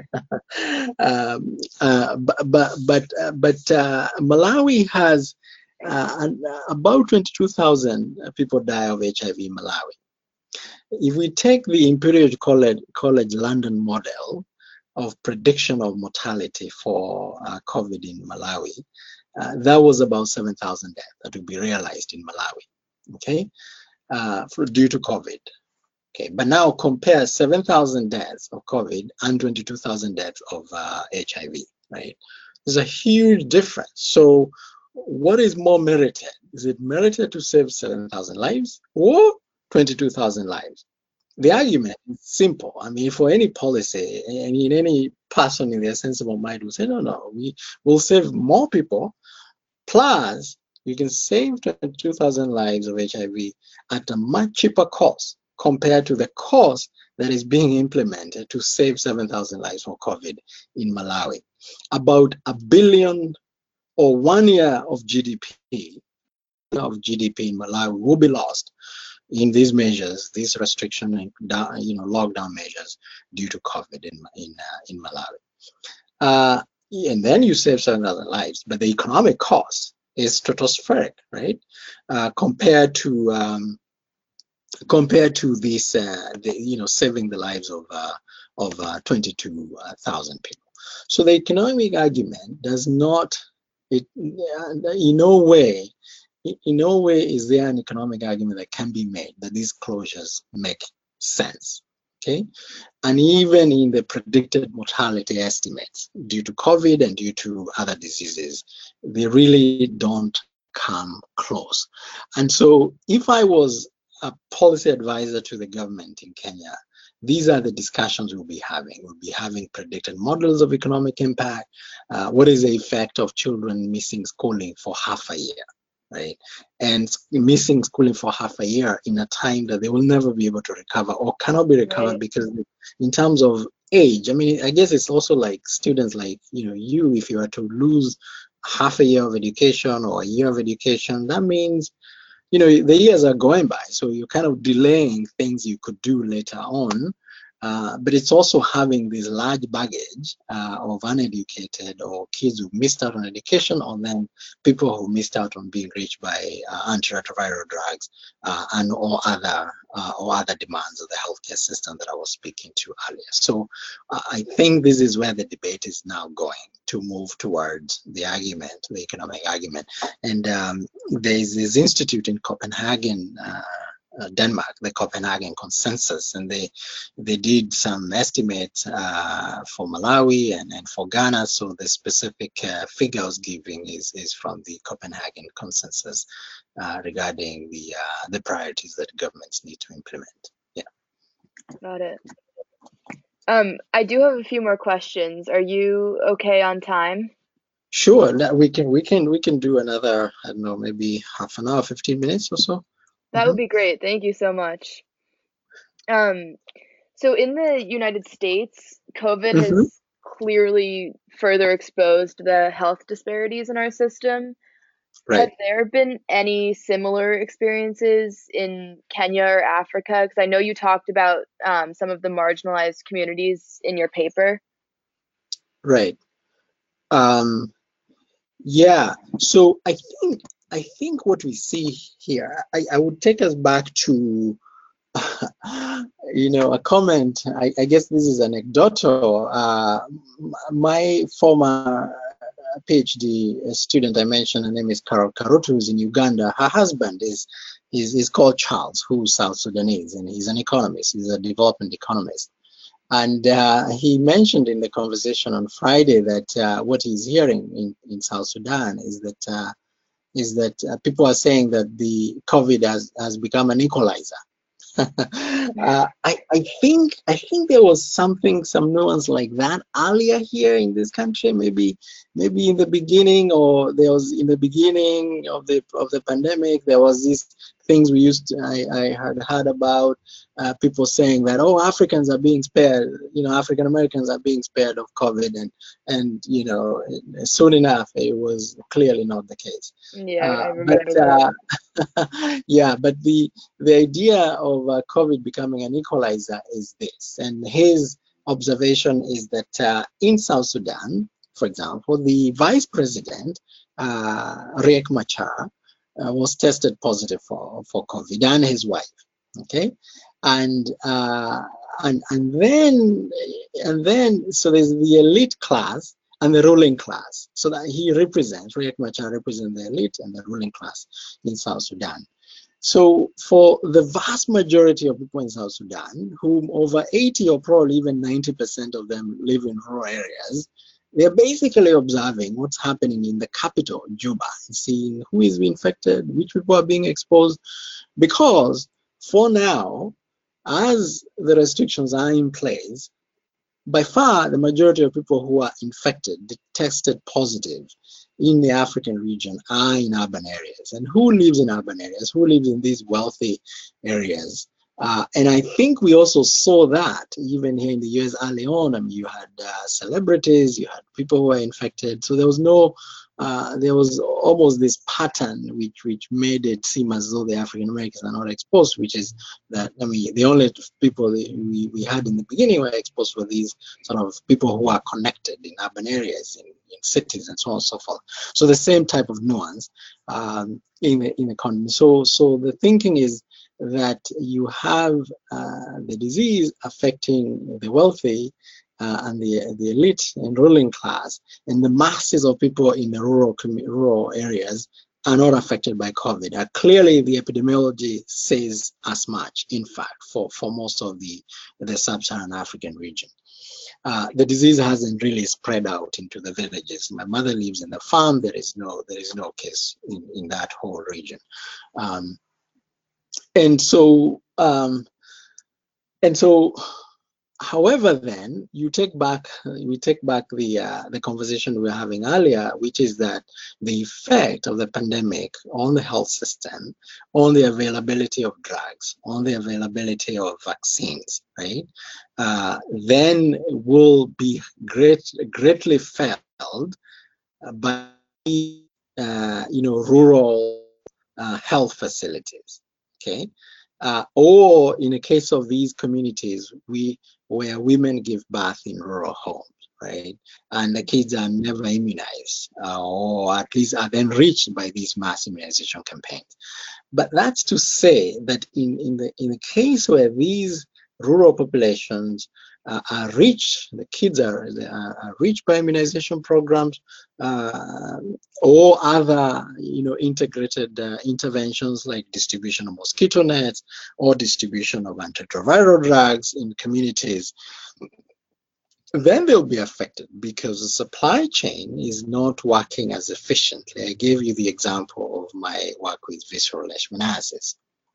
um, uh, but but but, uh, but uh, Malawi has uh, about twenty-two thousand people die of H I V in Malawi. If we take the Imperial College, College London model of prediction of mortality for uh, COVID in Malawi, uh, that was about seven thousand deaths that would be realized in Malawi, okay, uh, for, due to COVID. Okay, but now compare seven thousand deaths of COVID and twenty-two thousand deaths of uh, H I V, right? There's a huge difference. So what is more merited? Is it merited to save seven thousand lives or twenty-two thousand lives? The argument is simple. I mean, for any policy, I mean, any person in their sensible mind will say, no, no, we will save more people. Plus, you can save twenty-two thousand lives of H I V at a much cheaper cost compared to the cost that is being implemented to save seven thousand lives for COVID in Malawi. About a billion or one year of G D P of G D P in Malawi will be lost in these measures, these restriction and you know lockdown measures due to COVID in in uh, in Malawi. Uh, and then you save seven thousand lives, but the economic cost is stratospheric, right? Uh, compared to um, compared to this, uh, the, you know, saving the lives of uh, of uh, twenty-two thousand people. So the economic argument does not, it in no way, in no way is there an economic argument that can be made that these closures make sense. Okay, and even in the predicted mortality estimates due to COVID and due to other diseases, they really don't come close. And so if I was a policy advisor to the government in Kenya, these are the discussions we'll be having. We'll be having predicted models of economic impact. Uh, what is the effect of children missing schooling for half a year? Right, and missing schooling for half a year in a time that they will never be able to recover or cannot be recovered, right? Because in terms of age, I mean, I guess it's also like students like you know you, if you are to lose half a year of education or a year of education, that means you know the years are going by, so you're kind of delaying things you could do later on. Uh, but it's also having this large baggage uh, of uneducated or kids who missed out on education, or then people who missed out on being reached by uh, antiretroviral drugs uh, and or other uh, or other demands of the healthcare system that I was speaking to earlier. So uh, I think this is where the debate is now going, to move towards the argument, the economic argument. And um, there is this institute in Copenhagen, uh, Uh, Denmark, the Copenhagen Consensus, and they they did some estimates uh, for Malawi and, and for Ghana. So the specific uh, figure I was giving is is from the Copenhagen Consensus uh, regarding the uh, the priorities that governments need to implement. Yeah. Got it. Um, I do have a few more questions. Are you okay on time? Sure. We can we can we can do another, I don't know, maybe half an hour, fifteen minutes or so. That would be great. Thank you so much. Um, so in the United States, COVID mm-hmm. has clearly further exposed the health disparities in our system. Right. Have there been any similar experiences in Kenya or Africa? Because I know you talked about um, some of the marginalized communities in your paper. Right. Um, yeah. So I think I think what we see here, I, I would take us back to, you know, a comment. I, I guess this is anecdotal. Uh, my former PhD student I mentioned, her name is Carol Karutu, who's in Uganda. Her husband is, is, is called Charles, who's South Sudanese, and he's an economist. He's a development economist. And uh, he mentioned in the conversation on Friday that uh, what he's hearing in, in South Sudan is that uh, is that uh, people are saying that the COVID has, has become an equalizer. uh, I, I think I think there was something, some nuance like that earlier here in this country, maybe maybe in the beginning, or there was in the beginning of the of the pandemic, there was these things we used to, I, I had heard about uh, people saying that, oh, Africans are being spared, you know, African Americans are being spared of COVID, and and you know, soon enough it was clearly not the case. Yeah, uh, I remember but, uh, yeah, but the the idea of uh, COVID becoming an equalizer is this, and his observation is that uh, in South Sudan, for example, the vice president, uh, Riek Machar, uh, was tested positive for, for COVID, and his wife, okay? And, uh, and, and then, and then, so there's the elite class and the ruling class. So that he represents, Riek Machar represents the elite and the ruling class in South Sudan. So for the vast majority of people in South Sudan, whom over eighty or probably even ninety percent of them live in rural areas, They're basically observing what's happening in the capital, Juba, and seeing who is infected, which people are being exposed. Because for now, as the restrictions are in place, by far the majority of people who are infected, tested positive in the African region, are in urban areas. And who lives in urban areas? Who lives in these wealthy areas? Uh, and I think we also saw that even here in the U S early on. I mean, you had uh, celebrities, you had people who were infected. So there was no, uh, there was almost this pattern which which made it seem as though the African Americans are not exposed, which is that, I mean, the only people we, we had in the beginning were exposed were these sort of people who are connected in urban areas, in, in cities, and so on and so forth. So the same type of nuance um, in the, in the economy. So, so the thinking is that you have uh, the disease affecting the wealthy uh, and the, the elite and ruling class, and the masses of people in the rural, rural areas are not affected by COVID. Uh, clearly, the epidemiology says as much, in fact, for, for most of the, the sub-Saharan African region. Uh, the disease hasn't really spread out into the villages. My mother lives in the farm. There is no, there is no case in, in that whole region. Um, And so, um, and so, however, then you take back, we take back the uh, the conversation we were having earlier, which is that the effect of the pandemic on the health system, on the availability of drugs, on the availability of vaccines, right? Uh, then will be great, greatly felt by uh, you know, rural uh, health facilities. Okay, uh, or in the case of these communities, we where women give birth in rural homes, right, and the kids are never immunized, uh, or at least are then reached by these mass immunization campaigns. But that's to say that in in the in the case where these rural populations uh, are reached, the kids are, are, are reached by immunization programs uh, or other, you know, integrated uh, interventions like distribution of mosquito nets or distribution of antiretroviral drugs in communities, then they'll be affected because the supply chain is not working as efficiently. I gave you the example of my work with visceral leishmaniasis.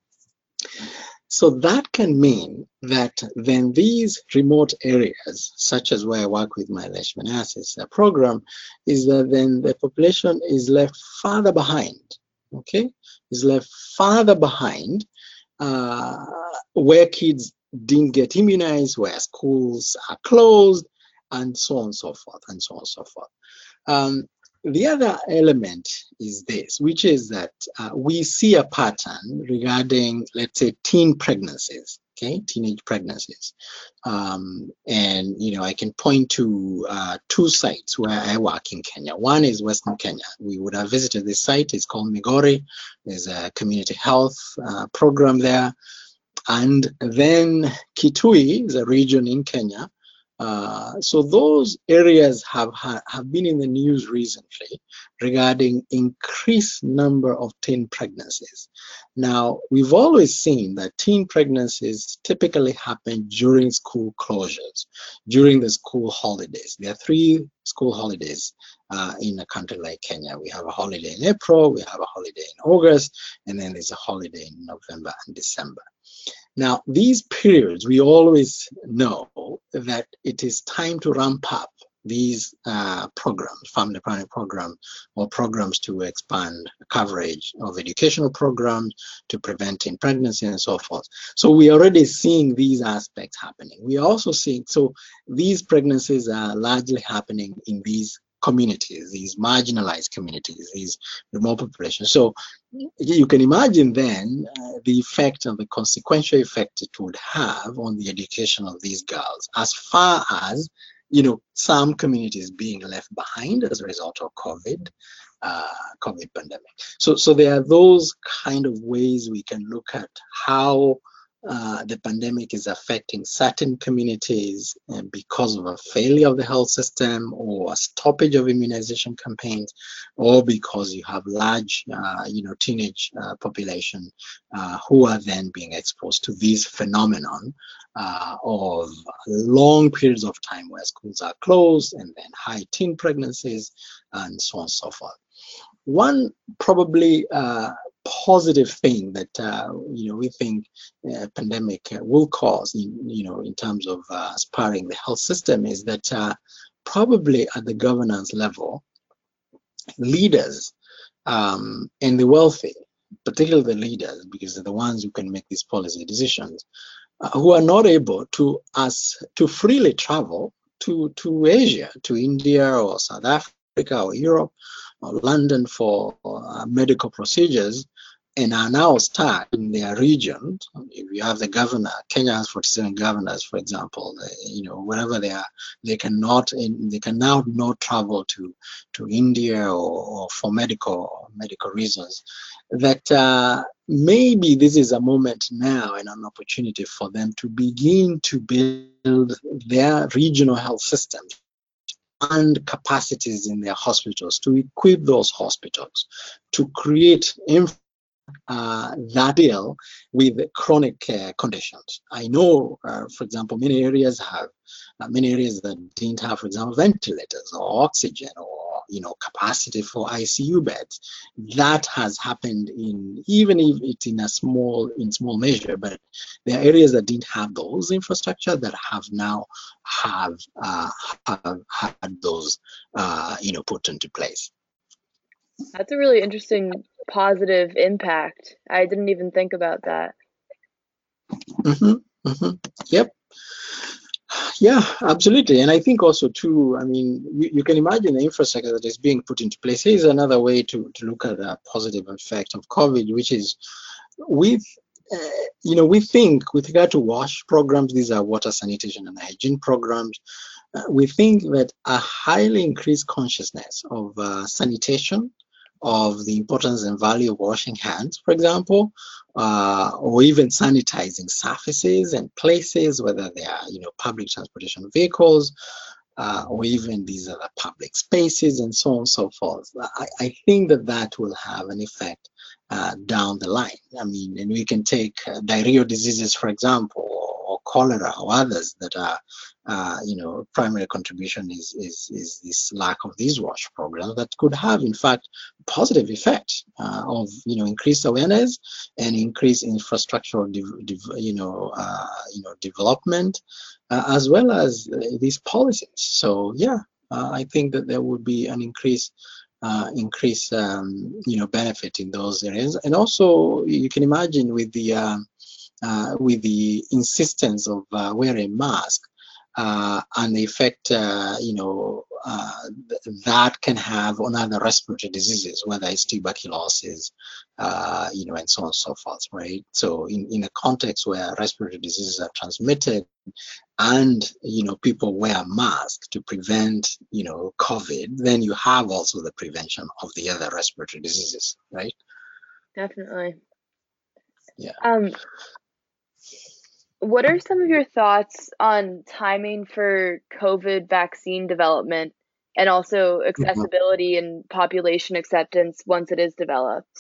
So that can mean that then these remote areas, such as where I work with my leishmaniasis program, is that then the population is left farther behind, okay? Is left farther behind uh, where kids didn't get immunized, where schools are closed, and so on and so forth, and so on and so forth. Um, The other element is this, which is that uh, we see a pattern regarding, let's say, teen pregnancies, okay, teenage pregnancies. Um, and, you know, I can point to uh, two sites where I work in Kenya. One is Western Kenya. We would have visited this site. It's called Migori. There's a community health uh, program there. And then Kitui is a region in Kenya. Uh, so those areas have, have been in the news recently regarding increased number of teen pregnancies. Now, we've always seen that teen pregnancies typically happen during school closures, during the school holidays. There are three school holidays uh, in a country like Kenya. We have a holiday in April, we have a holiday in August, and then there's a holiday in November and December. Now, these periods, we always know that it is time to ramp up these uh, programs, family planning programs, or programs to expand coverage of educational programs to preventing pregnancy and so forth. So we are already seeing these aspects happening. We are also seeing, so these pregnancies are largely happening in these communities, these marginalized communities, these remote populations. So you can imagine then uh, the effect and the consequential effect it would have on the education of these girls, as far as, you know, some communities being left behind as a result of COVID, uh, COVID pandemic. So, so there are those kind of ways we can look at how uh, the pandemic is affecting certain communities and because of a failure of the health system or a stoppage of immunization campaigns, or because you have large, uh, you know, teenage uh, population uh, who are then being exposed to this phenomenon uh, of long periods of time where schools are closed, and then high teen pregnancies, and so on and so forth. One probably uh, positive thing that uh, you know we think uh, pandemic will cause, in, you know, in terms of uh, spurring the health system, is that uh, probably at the governance level, leaders um, and the wealthy, particularly the leaders, because they're the ones who can make these policy decisions, uh, who are not able to us to freely travel to to Asia, to India or South Africa or Europe or London for uh, medical procedures, and are now stuck in their region. If you have the governor, Kenya has forty-seven governors, for example, they, you know, wherever they are, they cannot, they can now not travel to to India or, or for medical medical reasons. That uh, maybe this is a moment now and an opportunity for them to begin to build their regional health systems and capacities in their hospitals, to equip those hospitals, to create infrastructure Uh, that deal with chronic uh, conditions. I know, uh, for example, many areas have uh, many areas that didn't have, for example, ventilators or oxygen or, you know, capacity for I C U beds. That has happened in, even if it's in a small in small measure, but there are areas that didn't have those infrastructure that have now have uh, have had those uh, you know, put into place. That's a really interesting positive impact. I didn't even think about that. Mm-hmm, mm-hmm. Yep. Yeah, absolutely. And I think also too, I mean, you, you can imagine the infrastructure that is being put into place. Here's another way to, to look at the positive effect of COVID, which is with, uh, you know, we think with regard to WASH programs, these are water sanitation and hygiene programs, uh, we think that a highly increased consciousness of uh, sanitation, of the importance and value of washing hands, for example, uh, or even sanitizing surfaces and places, whether they are, you know, public transportation vehicles, uh, or even these other public spaces, and so on and so forth. I, I think that that will have an effect uh, down the line. I mean, and we can take uh, diarrheal diseases, for example, or, or cholera, or others that are, uh, you know, primary contribution is, is, is this lack of these WASH programs that could have, in fact, positive effect uh, of, you know, increased awareness and increased infrastructural, you know, uh, you know, development, uh, as well as uh, these policies. So yeah, uh, I think that there would be an increase, uh, increase, um, you know, benefit in those areas. And also, you can imagine with the um, uh, with the insistence of uh, wearing mask. Uh, and the effect, uh, you know, uh, th that can have on other respiratory diseases, whether it's tuberculosis, uh, you know, and so on and so forth, right? So in, in a context where respiratory diseases are transmitted and, you know, people wear masks to prevent, you know, COVID, then you have also the prevention of the other respiratory diseases, right? Definitely. Yeah. Um, What are some of your thoughts on timing for COVID vaccine development and also accessibility and population acceptance once it is developed?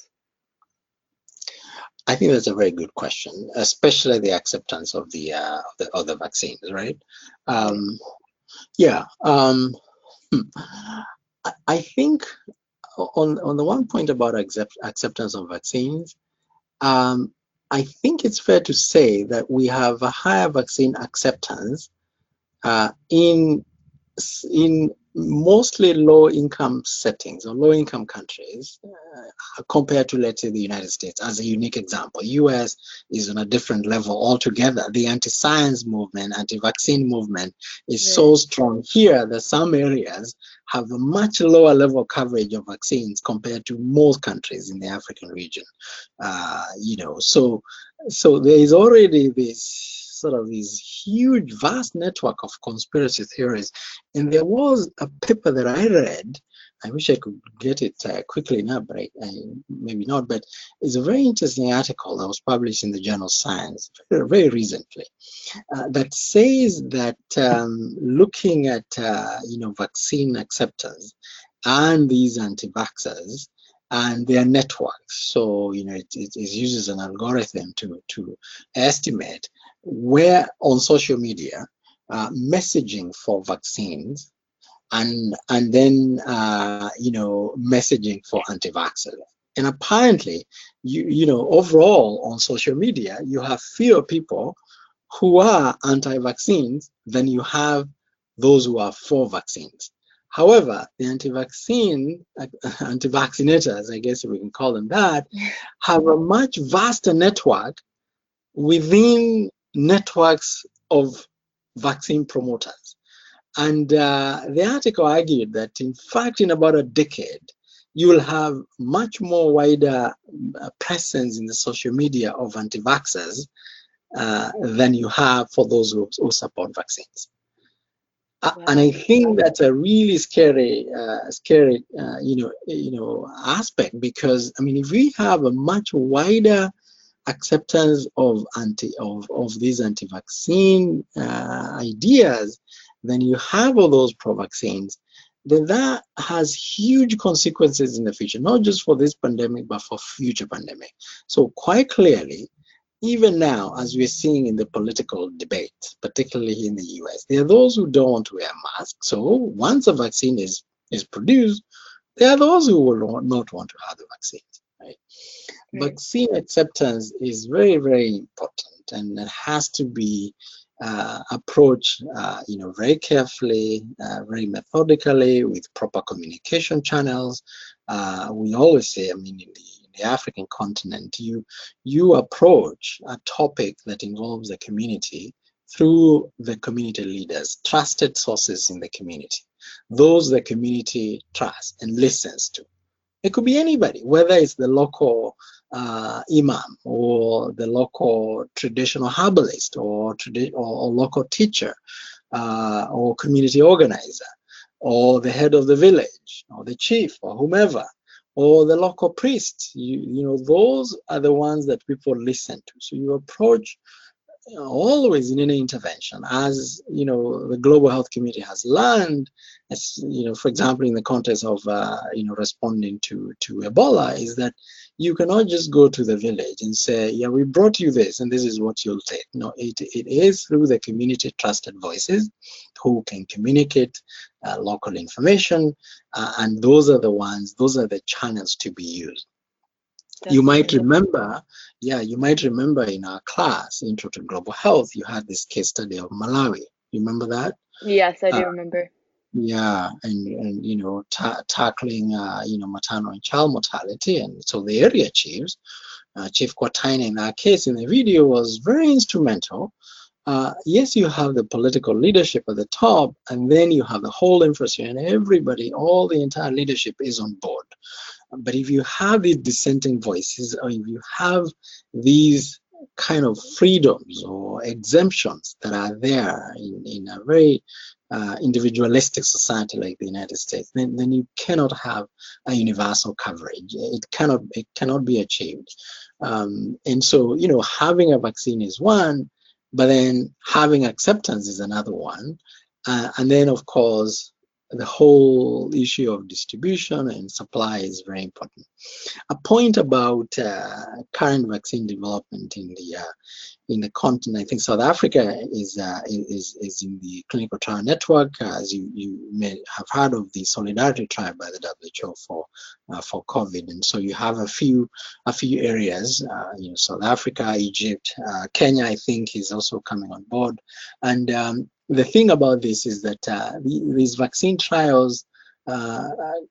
I think that's a very good question, especially the acceptance of the uh, of the of the vaccines, right? Um, yeah, um, I, I think on on the one point about accept, acceptance of vaccines, um, I think it's fair to say that we have a higher vaccine acceptance uh, in in mostly low-income settings or low-income countries uh, compared to, let's say, the United States. As a unique example, U S is on a different level altogether. The anti-science movement, anti-vaccine movement is Right. so strong here that some areas have a much lower level coverage of vaccines compared to most countries in the African region. Uh, you know, so so there is already this sort of this huge, vast network of conspiracy theories. And there was a paper that I read I wish I could get it uh, quickly enough, but I, I, maybe not. But it's a very interesting article that was published in the journal Science very, very recently uh, that says that um, looking at uh, you know vaccine acceptance and these anti-vaxxers and their networks. So you know it, it, it uses an algorithm to to estimate where on social media uh, messaging for vaccines and and then uh, you know messaging for anti-vaxxers. And apparently, you you know overall on social media, you have fewer people who are anti-vaccines than you have those who are for vaccines. However, the anti-vaccine, anti-vaccinators, I guess we can call them that, have a much vaster network within networks of vaccine promoters. And uh, the article argued that, in fact, in about a decade, you will have much more wider uh, presence in the social media of anti-vaxxers uh, than you have for those who, who support vaccines. Uh, and I think that's a really scary, uh, scary, uh, you know, you know, aspect, because I mean, if we have a much wider acceptance of anti of of these anti-vaccine uh, ideas, then you have all those pro-vaccines, then that has huge consequences in the future, not just for this pandemic, but for future pandemic. So quite clearly, even now, as we're seeing in the political debate, particularly in the U S, there are those who don't want to wear masks. So once a vaccine is, is produced, there are those who will not want to have the vaccine. Right? Mm. Vaccine acceptance is very, very important, and it has to be uh, approached, uh, you know, very carefully, uh, very methodically, with proper communication channels. Uh, we always say, I mean, in the the African continent, you you approach a topic that involves the community through the community leaders, trusted sources in the community, those the community trusts and listens to. It could be anybody, whether it's the local uh, imam or the local traditional herbalist or, tradi or, or local teacher uh, or community organizer or the head of the village or the chief or whomever, or the local priest. You, you know, those are the ones that people listen to. So you approach, you know, always in any intervention, as you know, the global health community has learned, as you know, for example, in the context of uh, you know, responding to to Ebola, is that you cannot just go to the village and say, yeah, we brought you this and this is what you'll take. No, it, it is through the community trusted voices who can communicate uh, local information, uh, and those are the ones, those are the channels to be used. Definitely. You might remember, yeah, you might remember in our class, Intro to Global Health, you had this case study of Malawi. You remember that? Yes, I do uh, remember. Yeah, and, and you know, ta tackling, uh, you know, maternal and child mortality. And so the area chiefs, uh, Chief Kwataina in our case in the video, was very instrumental. Uh, yes, you have the political leadership at the top, and then you have the whole infrastructure, and everybody, all the entire leadership is on board. But if you have these dissenting voices, or if you have these kind of freedoms or exemptions that are there in, in a very uh, individualistic society like the United States, then, then you cannot have a universal coverage. It cannot, it cannot be achieved. Um, and so, you know, having a vaccine is one, but then having acceptance is another one. Uh, and then, of course, the whole issue of distribution and supply is very important. A point about uh, current vaccine development in the uh, in the continent, I think South Africa is uh, is is in the clinical trial network, uh, as you you may have heard of the Solidarity Trial by the W H O for uh, for COVID, and so you have a few a few areas, uh, you know, South Africa, Egypt, uh, Kenya, I think is also coming on board, and um, the thing about this is that uh, the, these vaccine trials uh,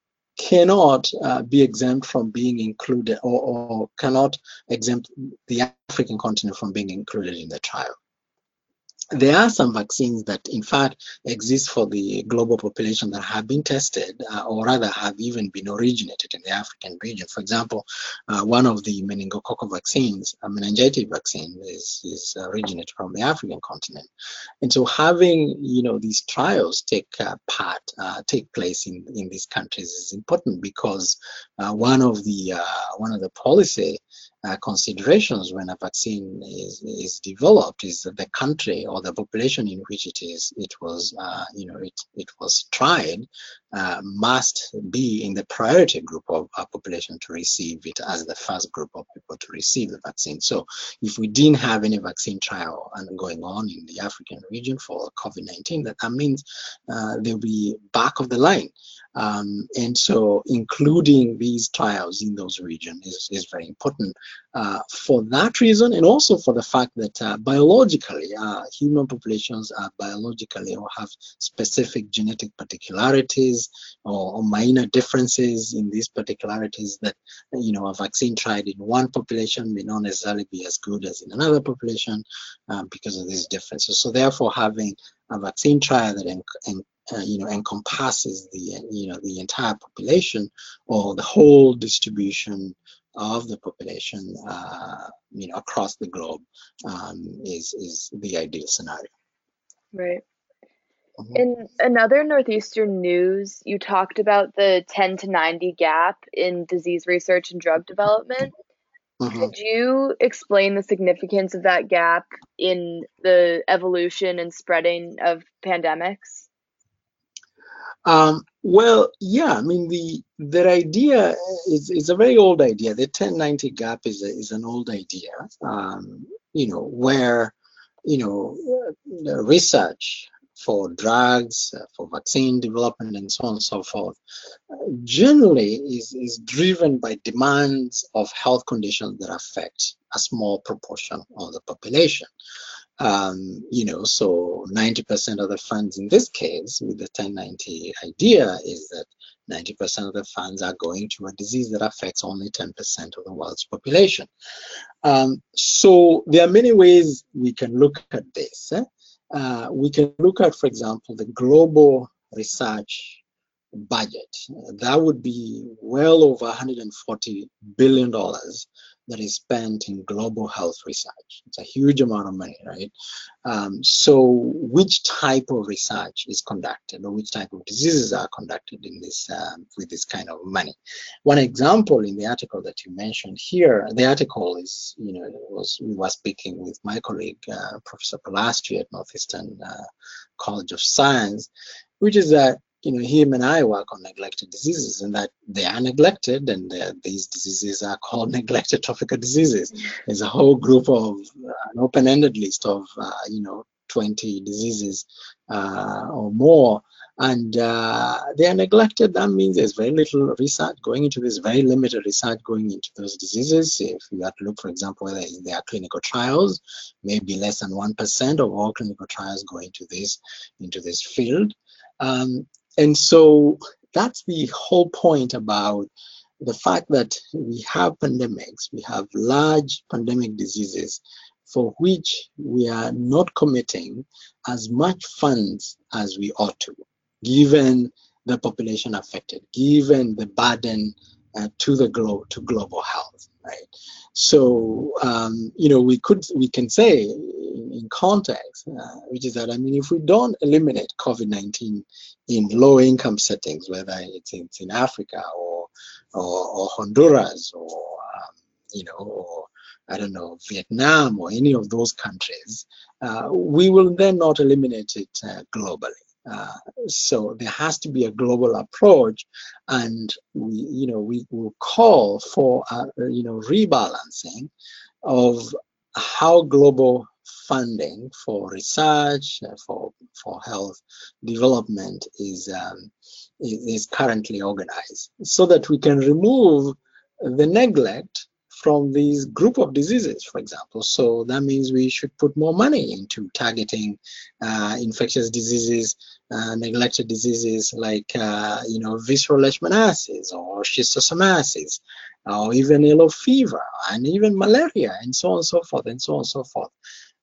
cannot uh, be exempt from being included, or, or cannot exempt the African continent from being included in the trial. there are some vaccines that, in fact, exist for the global population that have been tested, uh, or rather have even been originated in the African region. For example, uh, one of the meningococcal vaccines, a meningitis vaccine, is, is originated from the African continent. And so having, you know, these trials take uh, part, uh, take place in, in these countries is important, because uh, one of the uh, one of the policy Uh, considerations when a vaccine is, is developed is that the country or the population in which it is it was uh, you know it it was tried uh, must be in the priority group of our population to receive it as the first group of people to receive the vaccine. So if we didn't have any vaccine trial going on in the African region for COVID nineteen, that, that means uh, they'll be back of the line. Um, and so including these trials in those regions is, is very important uh, for that reason, and also for the fact that uh, biologically, uh, human populations are biologically or have specific genetic particularities or, or minor differences in these particularities that, you know, a vaccine tried in one population may not necessarily be as good as in another population um, because of these differences. So therefore, having a vaccine trial that en en Uh, you know, encompasses the, you know, the entire population or the whole distribution of the population, uh, you know, across the globe um, is, is the ideal scenario. Right. Mm-hmm. In another Northeastern news, you talked about the ten to ninety gap in disease research and drug development. Mm-hmm. Could you explain the significance of that gap in the evolution and spreading of pandemics? Um, well, yeah, I mean, the that idea is, is a very old idea. The ten ninety gap is, a, is an old idea, um, you know, where, you know, the research for drugs, uh, for vaccine development, and so on and so forth, uh, generally is, is driven by demands of health conditions that affect a small proportion of the population. Um, you know, so ninety percent of the funds in this case, with the ten ninety idea, is that ninety percent of the funds are going to a disease that affects only ten percent of the world's population. Um, so there are many ways we can look at this. Eh? Uh, we can look at, for example, the global research budget. That would be well over one hundred forty billion dollars that is spent in global health research. It's a huge amount of money, right? Um, so which type of research is conducted, or which type of diseases are conducted in this um, with this kind of money? One example in the article that you mentioned here, the article is, you know, was we were speaking with my colleague, uh, Professor Polastri at Northeastern uh, College of Science, which is that, you know, him and I work on neglected diseases, and that they are neglected, and these diseases are called neglected tropical diseases. There's a whole group of uh, an open-ended list of, uh, you know, twenty diseases uh, or more, and uh, they are neglected. That means there's very little research going into this, very limited research going into those diseases. If you have to look, for example, whether there are clinical trials, maybe less than one percent of all clinical trials go into this, into this field. Um, And so that's the whole point about the fact that we have pandemics, we have large pandemic diseases for which we are not committing as much funds as we ought to, given the population affected, given the burden uh, to the glo to global health, right? So, um, you know, we could, we can say in, in context, uh, which is that, I mean, if we don't eliminate COVID nineteen in low income settings, whether it's in, it's in Africa or, or, or Honduras or, um, you know, or I don't know, Vietnam or any of those countries, uh, we will then not eliminate it uh, globally. Uh, so there has to be a global approach, and we, you know, we will call for a, you know, rebalancing of how global funding for research, uh, for for health development is um, is, is currently organized, so that we can remove the neglect from these group of diseases, for example. So that means we should put more money into targeting uh, infectious diseases, uh, neglected diseases like, uh, you know, visceral leishmaniasis or schistosomiasis, or even yellow fever, and even malaria, and so on and so forth, and so on and so forth.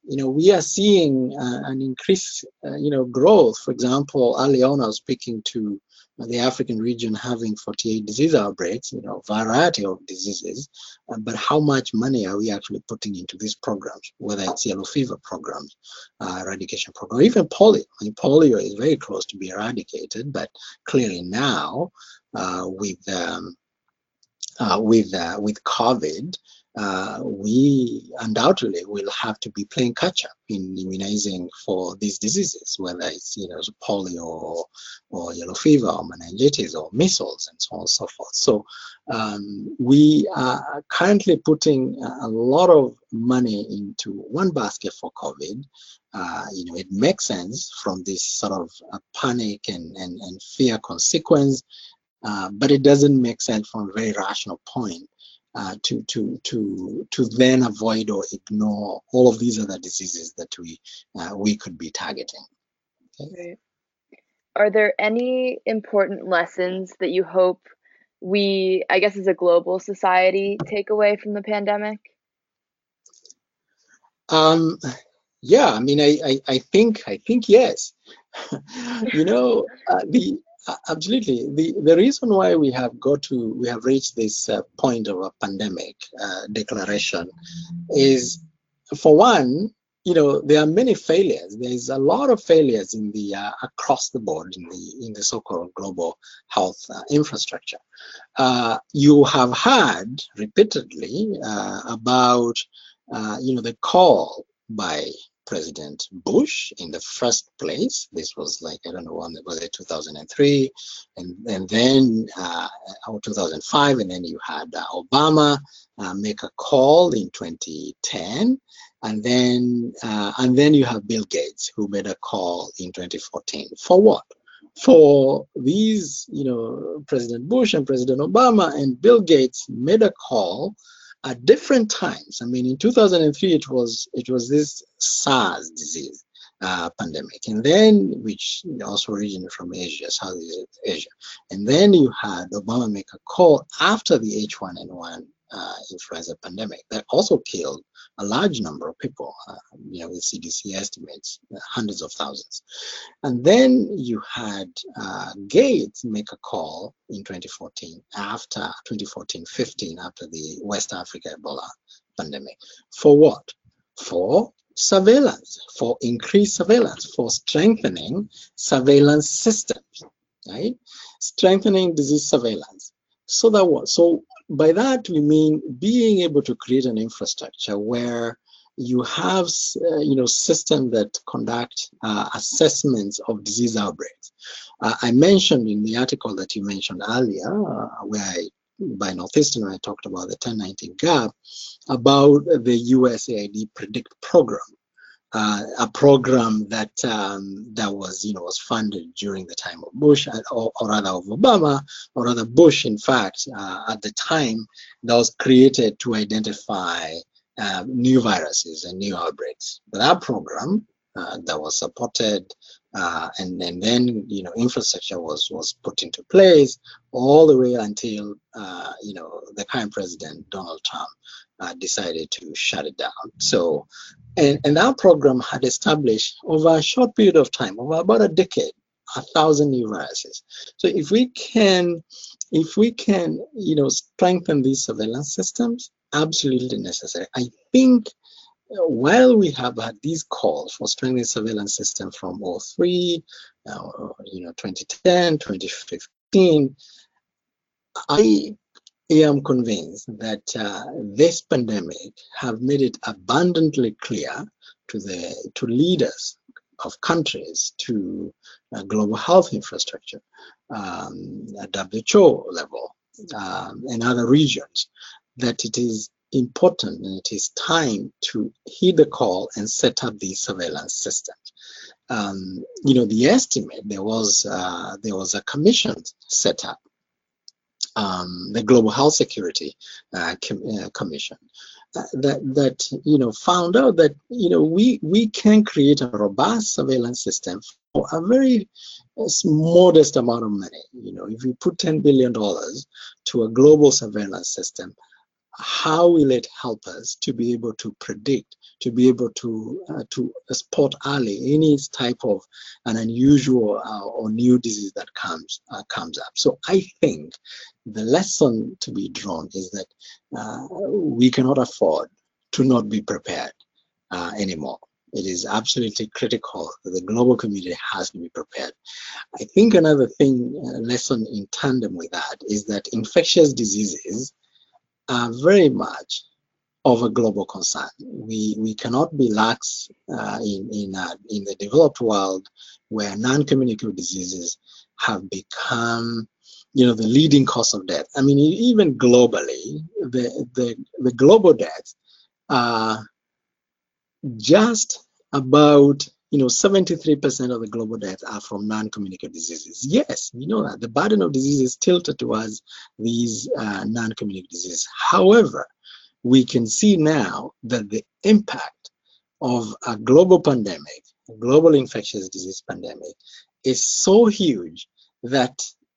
you know, we are seeing uh, an increase, uh, you know, growth. For example, early on I was speaking to the African region having forty-eight disease outbreaks, you know, variety of diseases, uh, but how much money are we actually putting into these programs, whether it's yellow fever programs, uh, eradication program, even polio. I mean, polio is very close to be eradicated, but clearly now uh, with um, uh, with uh, with COVID, uh, we undoubtedly will have to be playing catch up in immunizing for these diseases, whether it's, you know, polio or, or yellow fever or meningitis or measles and so on and so forth. So um, we are currently putting a lot of money into one basket for COVID. Uh, you know, it makes sense from this sort of uh, panic and, and, and fear consequence, uh, but it doesn't make sense from a very rational point. Uh, to to to to then avoid or ignore all of these other diseases that we uh, we could be targeting. Okay. Right. Are there any important lessons that you hope we, I guess, as a global society, take away from the pandemic? Um, yeah, I mean, I, I I think I think yes. You know, uh, the uh, absolutely the the reason why we have got to we have reached this uh, point of a pandemic uh, declaration is, for one, you know, there are many failures. There's a lot of failures in the uh, across the board in the in the so-called global health uh, infrastructure. Uh, you have heard repeatedly uh, about uh, you know, the call by President Bush in the first place. This was like, I don't know, when was it, two thousand three, and and then uh, or two thousand five, and then you had uh, Obama uh, make a call in twenty ten, and then uh, and then you have Bill Gates, who made a call in twenty fourteen. For what? For these, you know, President Bush and President Obama and Bill Gates made a call at different times. I mean, in two thousand three, it was it was this SARS disease uh, pandemic, and then which also originated from Asia, Southeast Asia, and then you had Obama make a call after the H one N one uh, influenza pandemic that also killed a large number of people. Uh, you know, with C D C estimates, uh, hundreds of thousands. And then you had uh, Gates make a call in twenty fourteen, after twenty fourteen fifteen, after the West Africa Ebola pandemic. For what? For surveillance, for increased surveillance, for strengthening surveillance systems, right? Strengthening disease surveillance. So that what? So by that we mean being able to create an infrastructure where you have, uh, you know, systems that conduct uh, assessments of disease outbreaks. Uh, I mentioned in the article that you mentioned earlier, uh, where I, by Northeastern, I talked about the ten nineteen gap, about the U S A I D PREDICT program, uh, a program that um, that was, you know, was funded during the time of Bush, or, or rather of Obama, or rather Bush, in fact, uh, at the time, that was created to identify Uh, new viruses and new outbreaks. But that program uh, that was supported, uh, and, and then, you know, infrastructure was was put into place all the way until uh, you know, the current president Donald Trump uh, decided to shut it down. So, and and that program had established over a short period of time, over about a decade, a thousand new viruses. So if we can, if we can, you know, strengthen these surveillance systems, absolutely necessary. I think uh, while we have had these calls for strengthening surveillance system from oh three, uh, you know, twenty ten, twenty fifteen, I am convinced that uh, this pandemic have made it abundantly clear to the to leaders of countries, to uh, global health infrastructure, um, at W H O level, um, and other regions, that it is important and it is time to heed the call and set up these surveillance systems. Um, you know, the estimate, there was uh, there was a commission set up, um, the Global Health Security uh, Com uh, Commission, uh, that that you know, found out that, you know, we we can create a robust surveillance system for a very modest amount of money. You know, if you put ten billion dollars to a global surveillance system, how will it help us to be able to predict, to be able to uh, to spot early any type of an unusual uh, or new disease that comes uh, comes up? So I think the lesson to be drawn is that uh, we cannot afford to not be prepared uh, anymore. It is absolutely critical that the global community has to be prepared. I think another thing, uh, lesson in tandem with that, is that infectious diseases are very much of a global concern. We we cannot be lax uh, in in uh, in the developed world, where non-communicable diseases have become, you know, the leading cause of death. I mean, even globally, the the the global deaths are just about, you know, seventy-three percent of the global deaths are from non-communicable diseases. Yes, we know that the burden of disease is tilted towards these uh, non-communicable diseases. However, we can see now that the impact of a global pandemic, a global infectious disease pandemic, is so huge that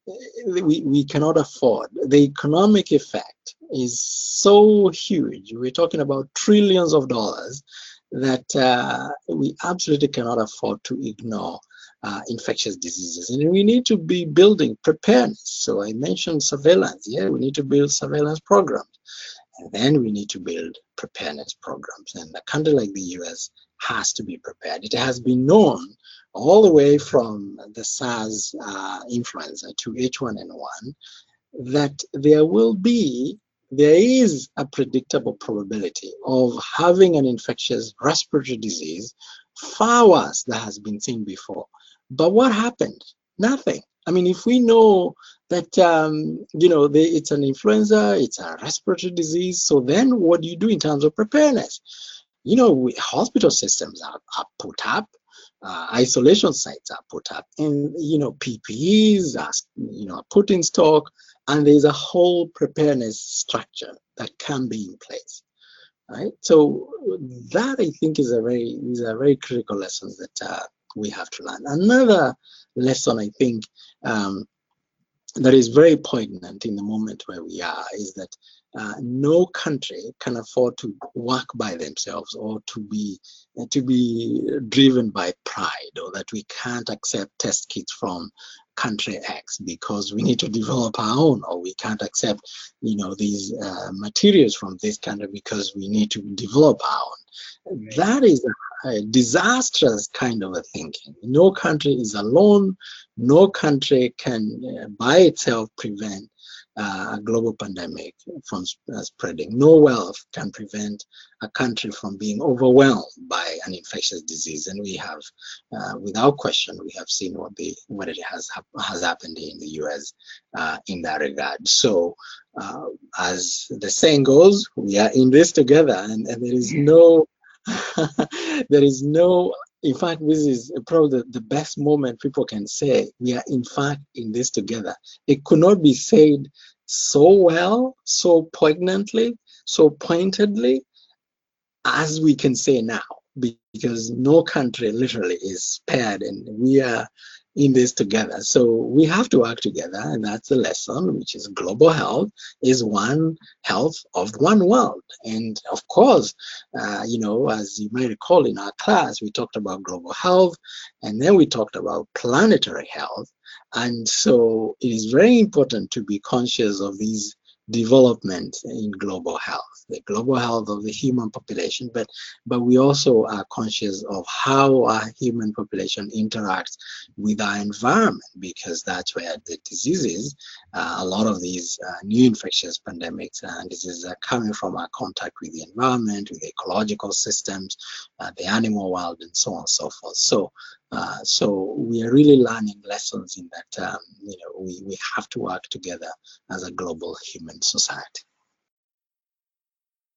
we, we cannot afford. The economic effect is so huge. We're talking about trillions of dollars that uh, we absolutely cannot afford to ignore uh, infectious diseases. And we need to be building preparedness. So I mentioned surveillance. Yeah, we need to build surveillance programs. And then we need to build preparedness programs. And a country like the U S has to be prepared. It has been known all the way from the SARS uh, influenza to H one N one that there will be, there is a predictable probability of having an infectious respiratory disease far worse than has been seen before. But what happened? Nothing. I mean, if we know that, um, you know, they, it's an influenza, it's a respiratory disease, so then what do you do in terms of preparedness? You know, we, hospital systems are, are put up, uh, isolation sites are put up, and, you know, P P Es are, you know, put in stock, and there's a whole preparedness structure that can be in place, right? So that, I think, is a very, is a very critical lesson that uh, we have to learn. Another lesson, I think, um, that is very poignant in the moment where we are is that uh, no country can afford to work by themselves, or to be uh, to be driven by pride, or that we can't accept test kits from country X because we need to develop our own, or we can't accept, you know, these uh, materials from this country because we need to develop our own. That is a, a disastrous kind of a thinking. No country is alone. No country can uh, by itself prevent uh, a global pandemic from uh, spreading. No wealth can prevent a country from being overwhelmed by an infectious disease. And we have, uh, without question, we have seen what the what it has has happened in the U S uh, in that regard. So, uh, as the saying goes, we are in this together, and, and there is no there is no, in fact, this is probably the, the best moment people can say, we are in fact in this together. It could not be said so well, so poignantly, so pointedly as we can say now, because no country literally is spared, and we are in this together. So we have to work together, and that's the lesson, which is global health is one health of one world. And of course, uh, you know, as you may recall in our class, we talked about global health, and then we talked about planetary health. And so it is very important to be conscious of these development in global health, the global health of the human population, but but we also are conscious of how our human population interacts with our environment, because that's where the diseases, uh, a lot of these uh, new infectious pandemics and diseases are coming from our contact with the environment, with the ecological systems, uh, the animal world, and so on and so forth. So Uh, so we are really learning lessons in that, um, you know, we, we have to work together as a global human society.